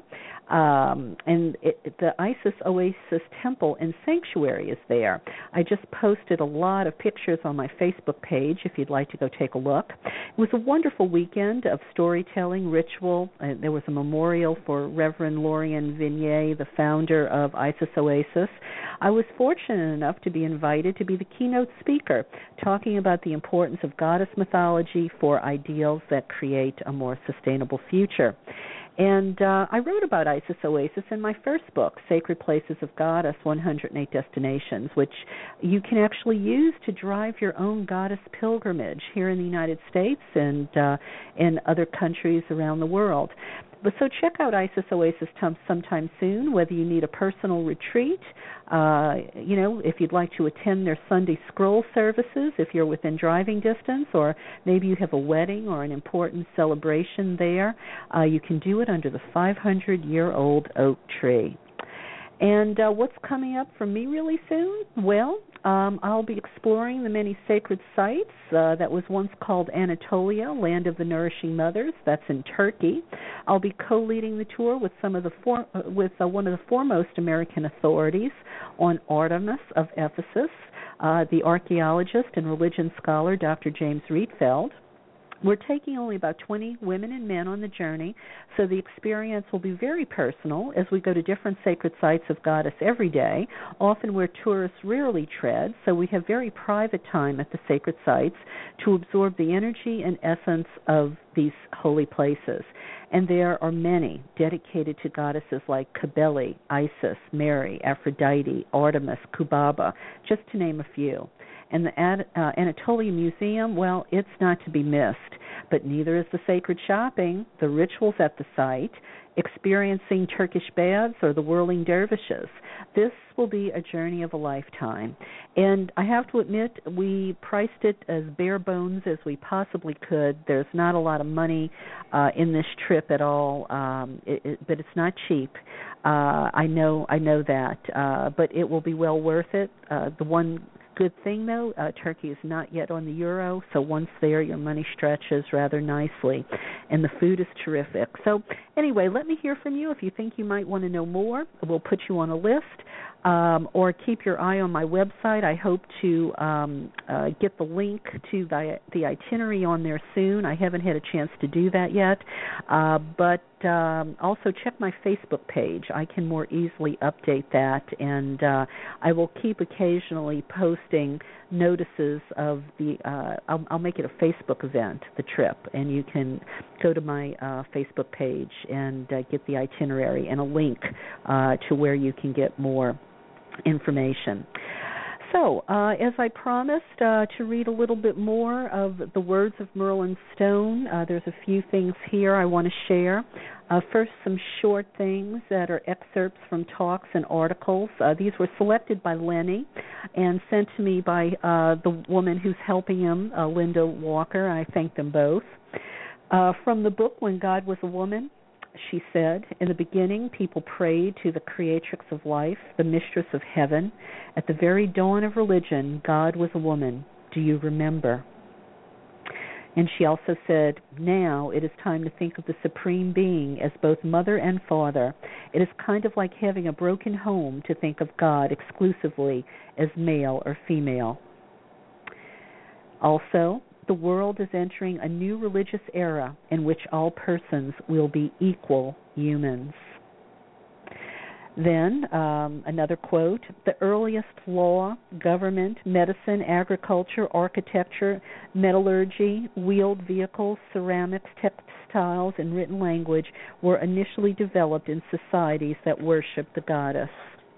And the Isis Oasis Temple and Sanctuary is there. I just posted a lot of pictures on my Facebook page if you'd like to go take a look. It was a wonderful weekend of storytelling, ritual. There was a memorial for Reverend Lorian Vignier, the founder of Isis Oasis. I was fortunate enough to be invited to be the keynote speaker, talking about the importance of goddess mythology for ideals that create a more sustainable future. And I wrote about Isis Oasis in my first book, Sacred Places of Goddess, 108 Destinations, which you can actually use to drive your own goddess pilgrimage here in the United States and in other countries around the world. But so check out Isis Oasis sometime soon, whether you need a personal retreat, if you'd like to attend their Sunday scroll services, if you're within driving distance, or maybe you have a wedding or an important celebration there, you can do it under the 500-year-old oak tree. And what's coming up for me really soon? Well, I'll be exploring the many sacred sites that was once called Anatolia, Land of the Nourishing Mothers. That's in Turkey. I'll be co-leading the tour with one of the foremost American authorities on Artemis of Ephesus, the archaeologist and religion scholar Dr. James Rietveld. We're taking only about 20 women and men on the journey, so the experience will be very personal as we go to different sacred sites of Goddess every day, often where tourists rarely tread, so we have very private time at the sacred sites to absorb the energy and essence of these holy places. And there are many dedicated to goddesses like Cybele, Isis, Mary, Aphrodite, Artemis, Kubaba, just to name a few. And the Anatolia Museum, well, it's not to be missed, but neither is the sacred shopping, the rituals at the site, experiencing Turkish baths, or the whirling dervishes. This will be a journey of a lifetime. And I have to admit, we priced it as bare bones as we possibly could. There's not a lot of money in this trip at all, but it's not cheap. I know that, but it will be well worth it. The one good thing, though, Turkey is not yet on the euro, so once there, your money stretches rather nicely, and the food is terrific. So anyway, let me hear from you if you think you might want to know more. We'll put you on a list, or keep your eye on my website. I hope to get the link to the itinerary on there soon. I haven't had a chance to do that yet, but also check my Facebook page. I can more easily update that, and I will keep occasionally posting notices of the I'll make it a Facebook event, the trip, and you can go to my Facebook page and get the itinerary and a link to where you can get more information. So, as I promised, to read a little bit more of the words of Merlin Stone, there's a few things here I want to share. First, some short things that are excerpts from talks and articles. These were selected by Lenny and sent to me by the woman who's helping him, Linda Walker. I thank them both. From the book, When God Was a Woman, she said, in the beginning, people prayed to the creatrix of life, the mistress of heaven. At the very dawn of religion, God was a woman. Do you remember? And she also said, now it is time to think of the Supreme Being as both mother and father. It is kind of like having a broken home to think of God exclusively as male or female. Also, the world is entering a new religious era in which all persons will be equal humans. Then, another quote, the earliest law, government, medicine, agriculture, architecture, metallurgy, wheeled vehicles, ceramics, textiles, and written language were initially developed in societies that worshiped the goddess.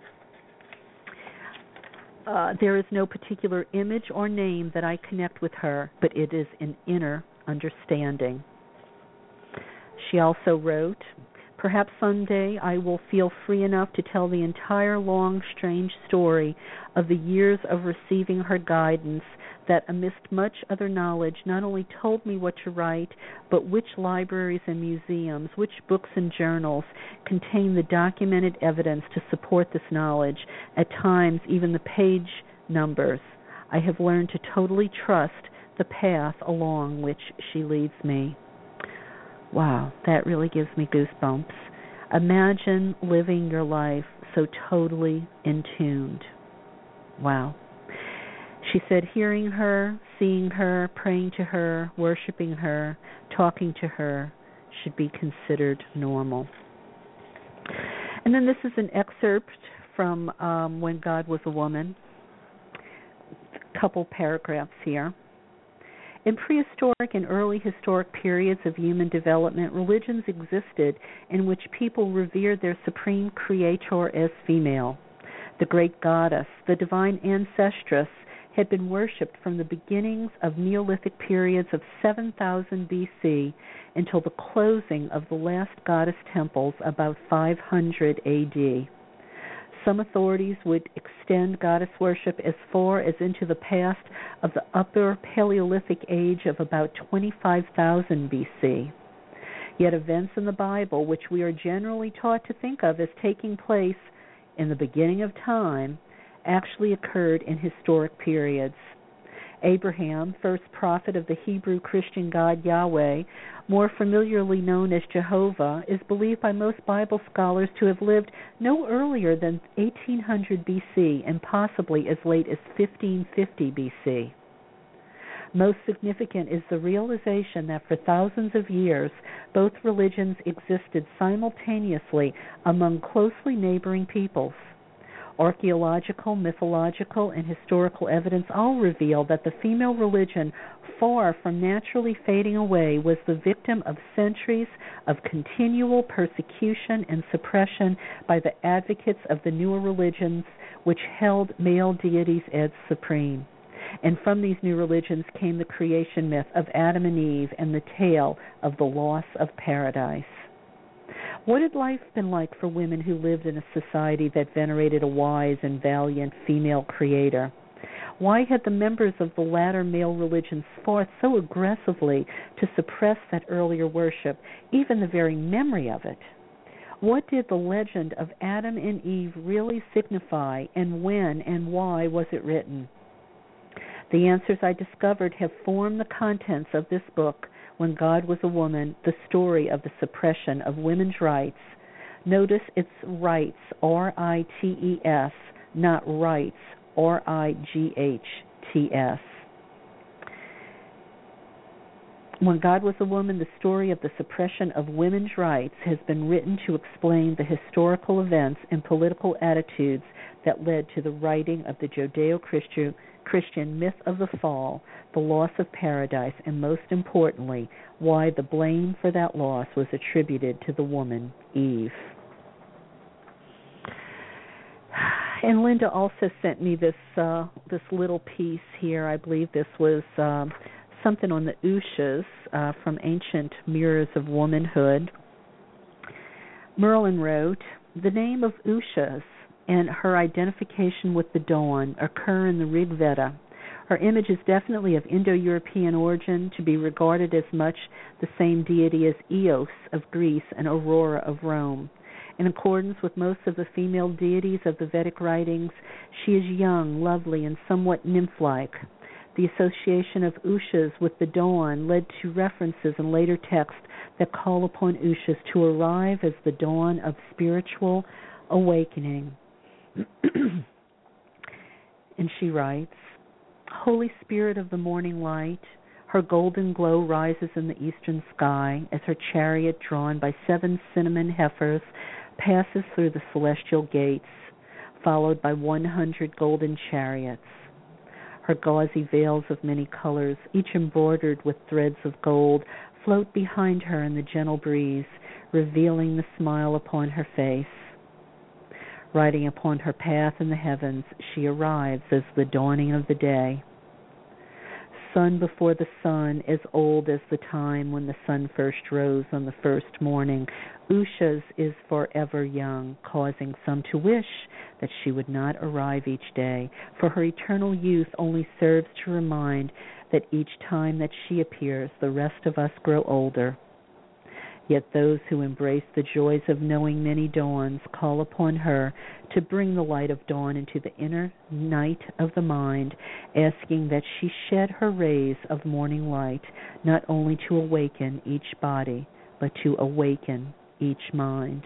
There is no particular image or name that I connect with her, but it is an inner understanding. She also wrote, Perhaps someday I will feel free enough to tell the entire long, strange story of the years of receiving her guidance that, amidst much other knowledge, not only told me what to write, but which libraries and museums, which books and journals contain the documented evidence to support this knowledge, at times even the page numbers. I have learned to totally trust the path along which she leads me. Wow, that really gives me goosebumps. Imagine living your life so totally in tuned. Wow. She said hearing her, seeing her, praying to her, worshiping her, talking to her should be considered normal. And then this is an excerpt from When God Was a Woman. A couple paragraphs here. In prehistoric and early historic periods of human development, religions existed in which people revered their supreme creator as female. The great goddess, the divine ancestress, had been worshipped from the beginnings of Neolithic periods of 7000 BC until the closing of the last goddess temples about 500 AD. Some authorities would extend goddess worship as far as into the past of the Upper Paleolithic age of about 25,000 BC. Yet events in the Bible, which we are generally taught to think of as taking place in the beginning of time, actually occurred in historic periods. Abraham, first prophet of the Hebrew Christian God Yahweh, more familiarly known as Jehovah, is believed by most Bible scholars to have lived no earlier than 1800 BC and possibly as late as 1550 BC. Most significant is the realization that for thousands of years, both religions existed simultaneously among closely neighboring peoples. Archaeological, mythological, and historical evidence all reveal that the female religion, far from naturally fading away, was the victim of centuries of continual persecution and suppression by the advocates of the newer religions, which held male deities as supreme. And from these new religions came the creation myth of Adam and Eve and the tale of the loss of paradise. What had life been like for women who lived in a society that venerated a wise and valiant female creator? Why had the members of the latter male religions fought so aggressively to suppress that earlier worship, even the very memory of it? What did the legend of Adam and Eve really signify, and when and why was it written? The answers I discovered have formed the contents of this book, When God Was a Woman, the story of the suppression of women's rights. Notice it's rights, R-I-T-E-S, not rights, R-I-G-H-T-S. When God Was a Woman, the story of the suppression of women's rights has been written to explain the historical events and political attitudes that led to the writing of the Judeo-Christian myth of the fall, the loss of paradise, and most importantly, why the blame for that loss was attributed to the woman, Eve. And Linda also sent me this little piece here. I believe this was something on the Ushas from Ancient Mirrors of Womanhood. Merlin wrote, "The name of Ushas and her identification with the dawn occur in the Rig Veda. Her image is definitely of Indo-European origin, to be regarded as much the same deity as Eos of Greece and Aurora of Rome. In accordance with most of the female deities of the Vedic writings, she is young, lovely, and somewhat nymph-like. The association of Ushas with the dawn led to references in later texts that call upon Ushas to arrive as the dawn of spiritual awakening." And she writes, "Holy Spirit of the morning light, her golden glow rises in the eastern sky as her chariot, drawn by 7 cinnamon heifers, passes through the celestial gates, followed by 100 golden chariots. Her gauzy veils of many colors, each embroidered with threads of gold, float behind her in the gentle breeze, revealing the smile upon her face. Riding upon her path in the heavens, she arrives as the dawning of the day. sun before the sun, as old as the time when the sun first rose on the first morning. Usha's is forever young, causing some to wish that she would not arrive each day, for her eternal youth only serves to remind that each time that she appears, the rest of us grow older. Yet those who embrace the joys of knowing many dawns call upon her to bring the light of dawn into the inner night of the mind, asking that she shed her rays of morning light, not only to awaken each body, but to awaken each mind.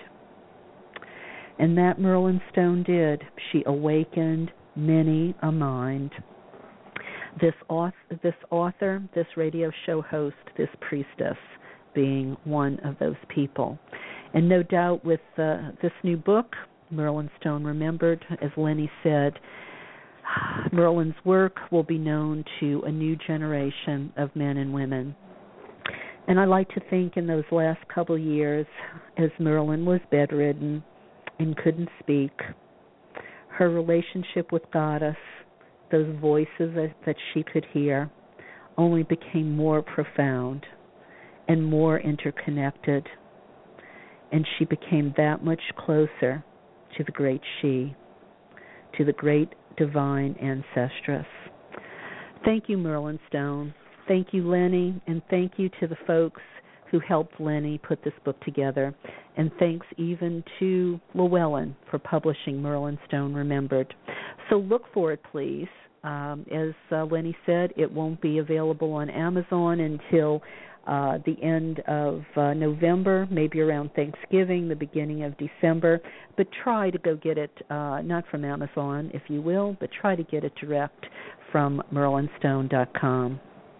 And that Merlin Stone did. She awakened many a mind. This author, this radio show host, this priestess, being one of those people. And no doubt with this new book, Merlin Stone Remembered, as Lenny said, Merlin's work will be known to a new generation of men and women. And I like to think in those last couple years, as Merlin was bedridden and couldn't speak, her relationship with Goddess, those voices that she could hear, only became more profound and more interconnected, and she became that much closer to the great she, to the great divine ancestress. Thank you, Merlin Stone. Thank you, Lenny, and thank you to the folks who helped Lenny put this book together, and thanks even to Llewellyn for publishing Merlin Stone Remembered. So look for it, please. As Lenny said, it won't be available on Amazon until the end of November, maybe around Thanksgiving, the beginning of December. But try to go get it, not from Amazon, if you will, but try to get it direct from merlinstone.com.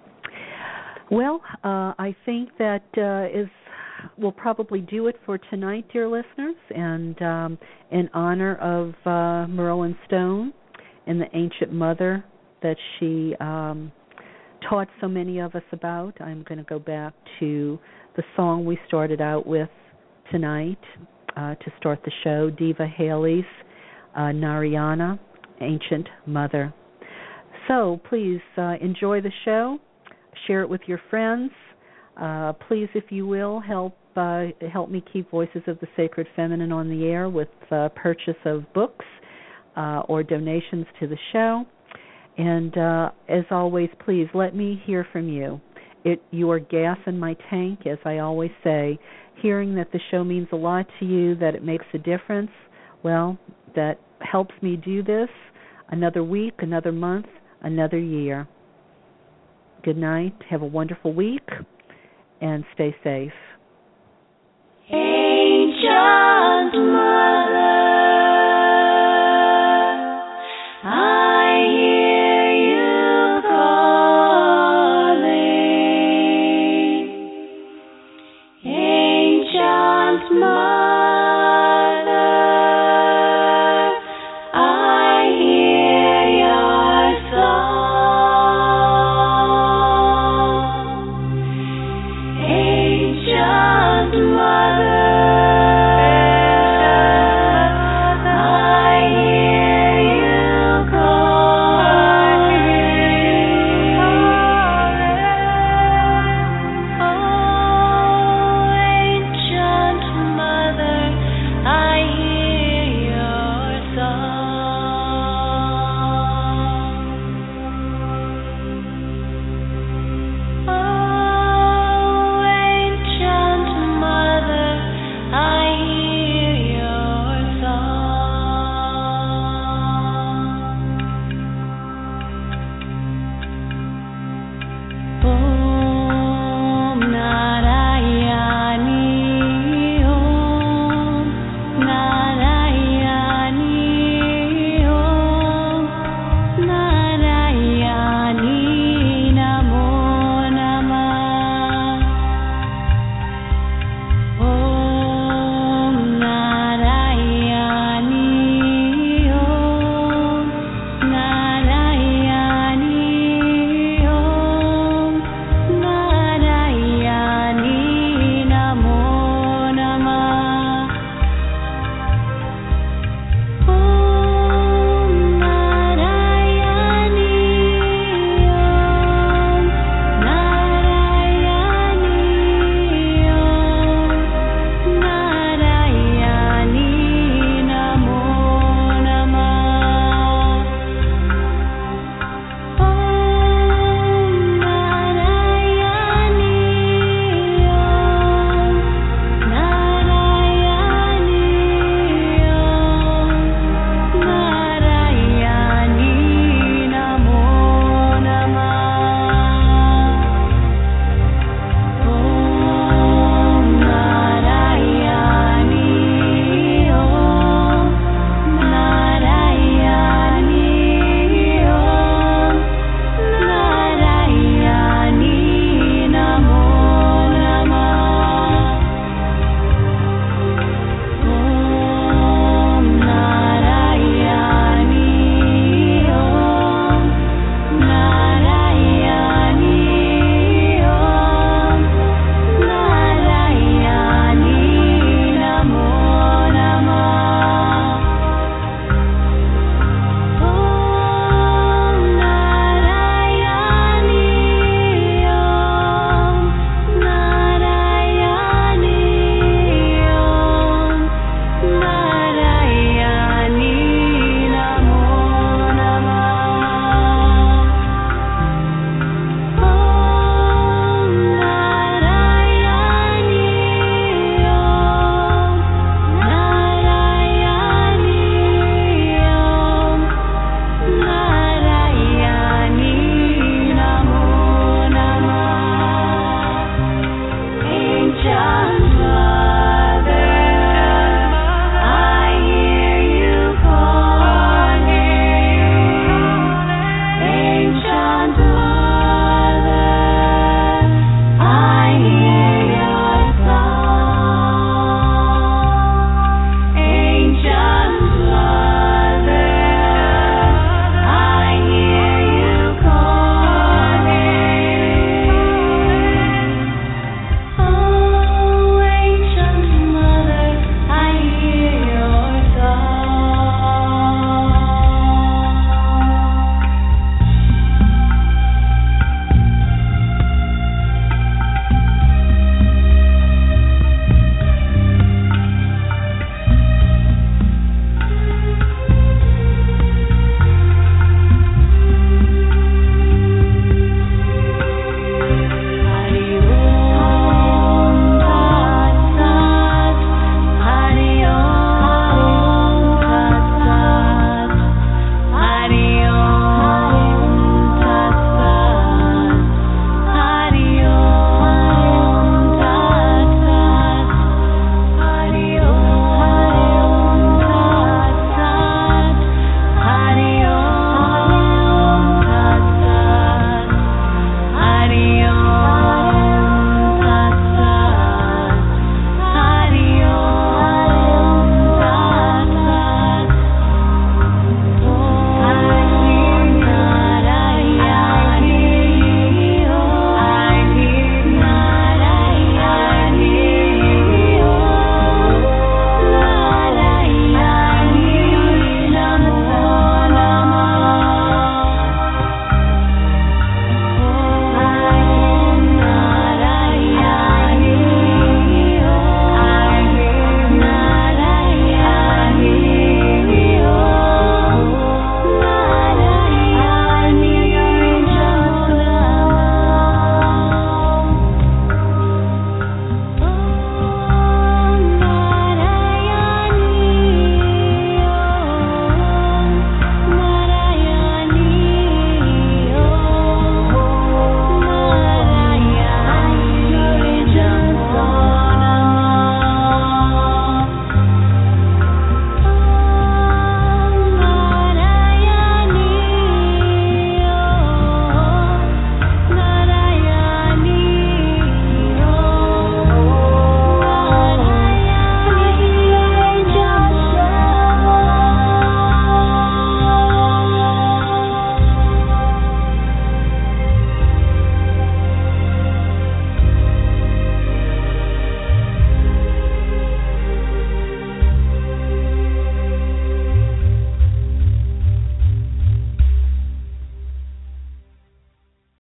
Well, I think that we'll probably do it for tonight, dear listeners, and in honor of Merlin Stone and the ancient mother that she taught so many of us about, I'm going to go back to the song we started out with tonight to start the show, Diva Haley's Narayana, Ancient Mother. So please enjoy the show. Share it with your friends. Please, if you will, help me keep Voices of the Sacred Feminine on the air with purchase of books or donations to the show. And as always, please let me hear from you. You are gas in my tank, as I always say. Hearing that the show means a lot to you, that it makes a difference, well, that helps me do this another week, another month, another year. Good night. Have a wonderful week, and stay safe. Ancient Mother.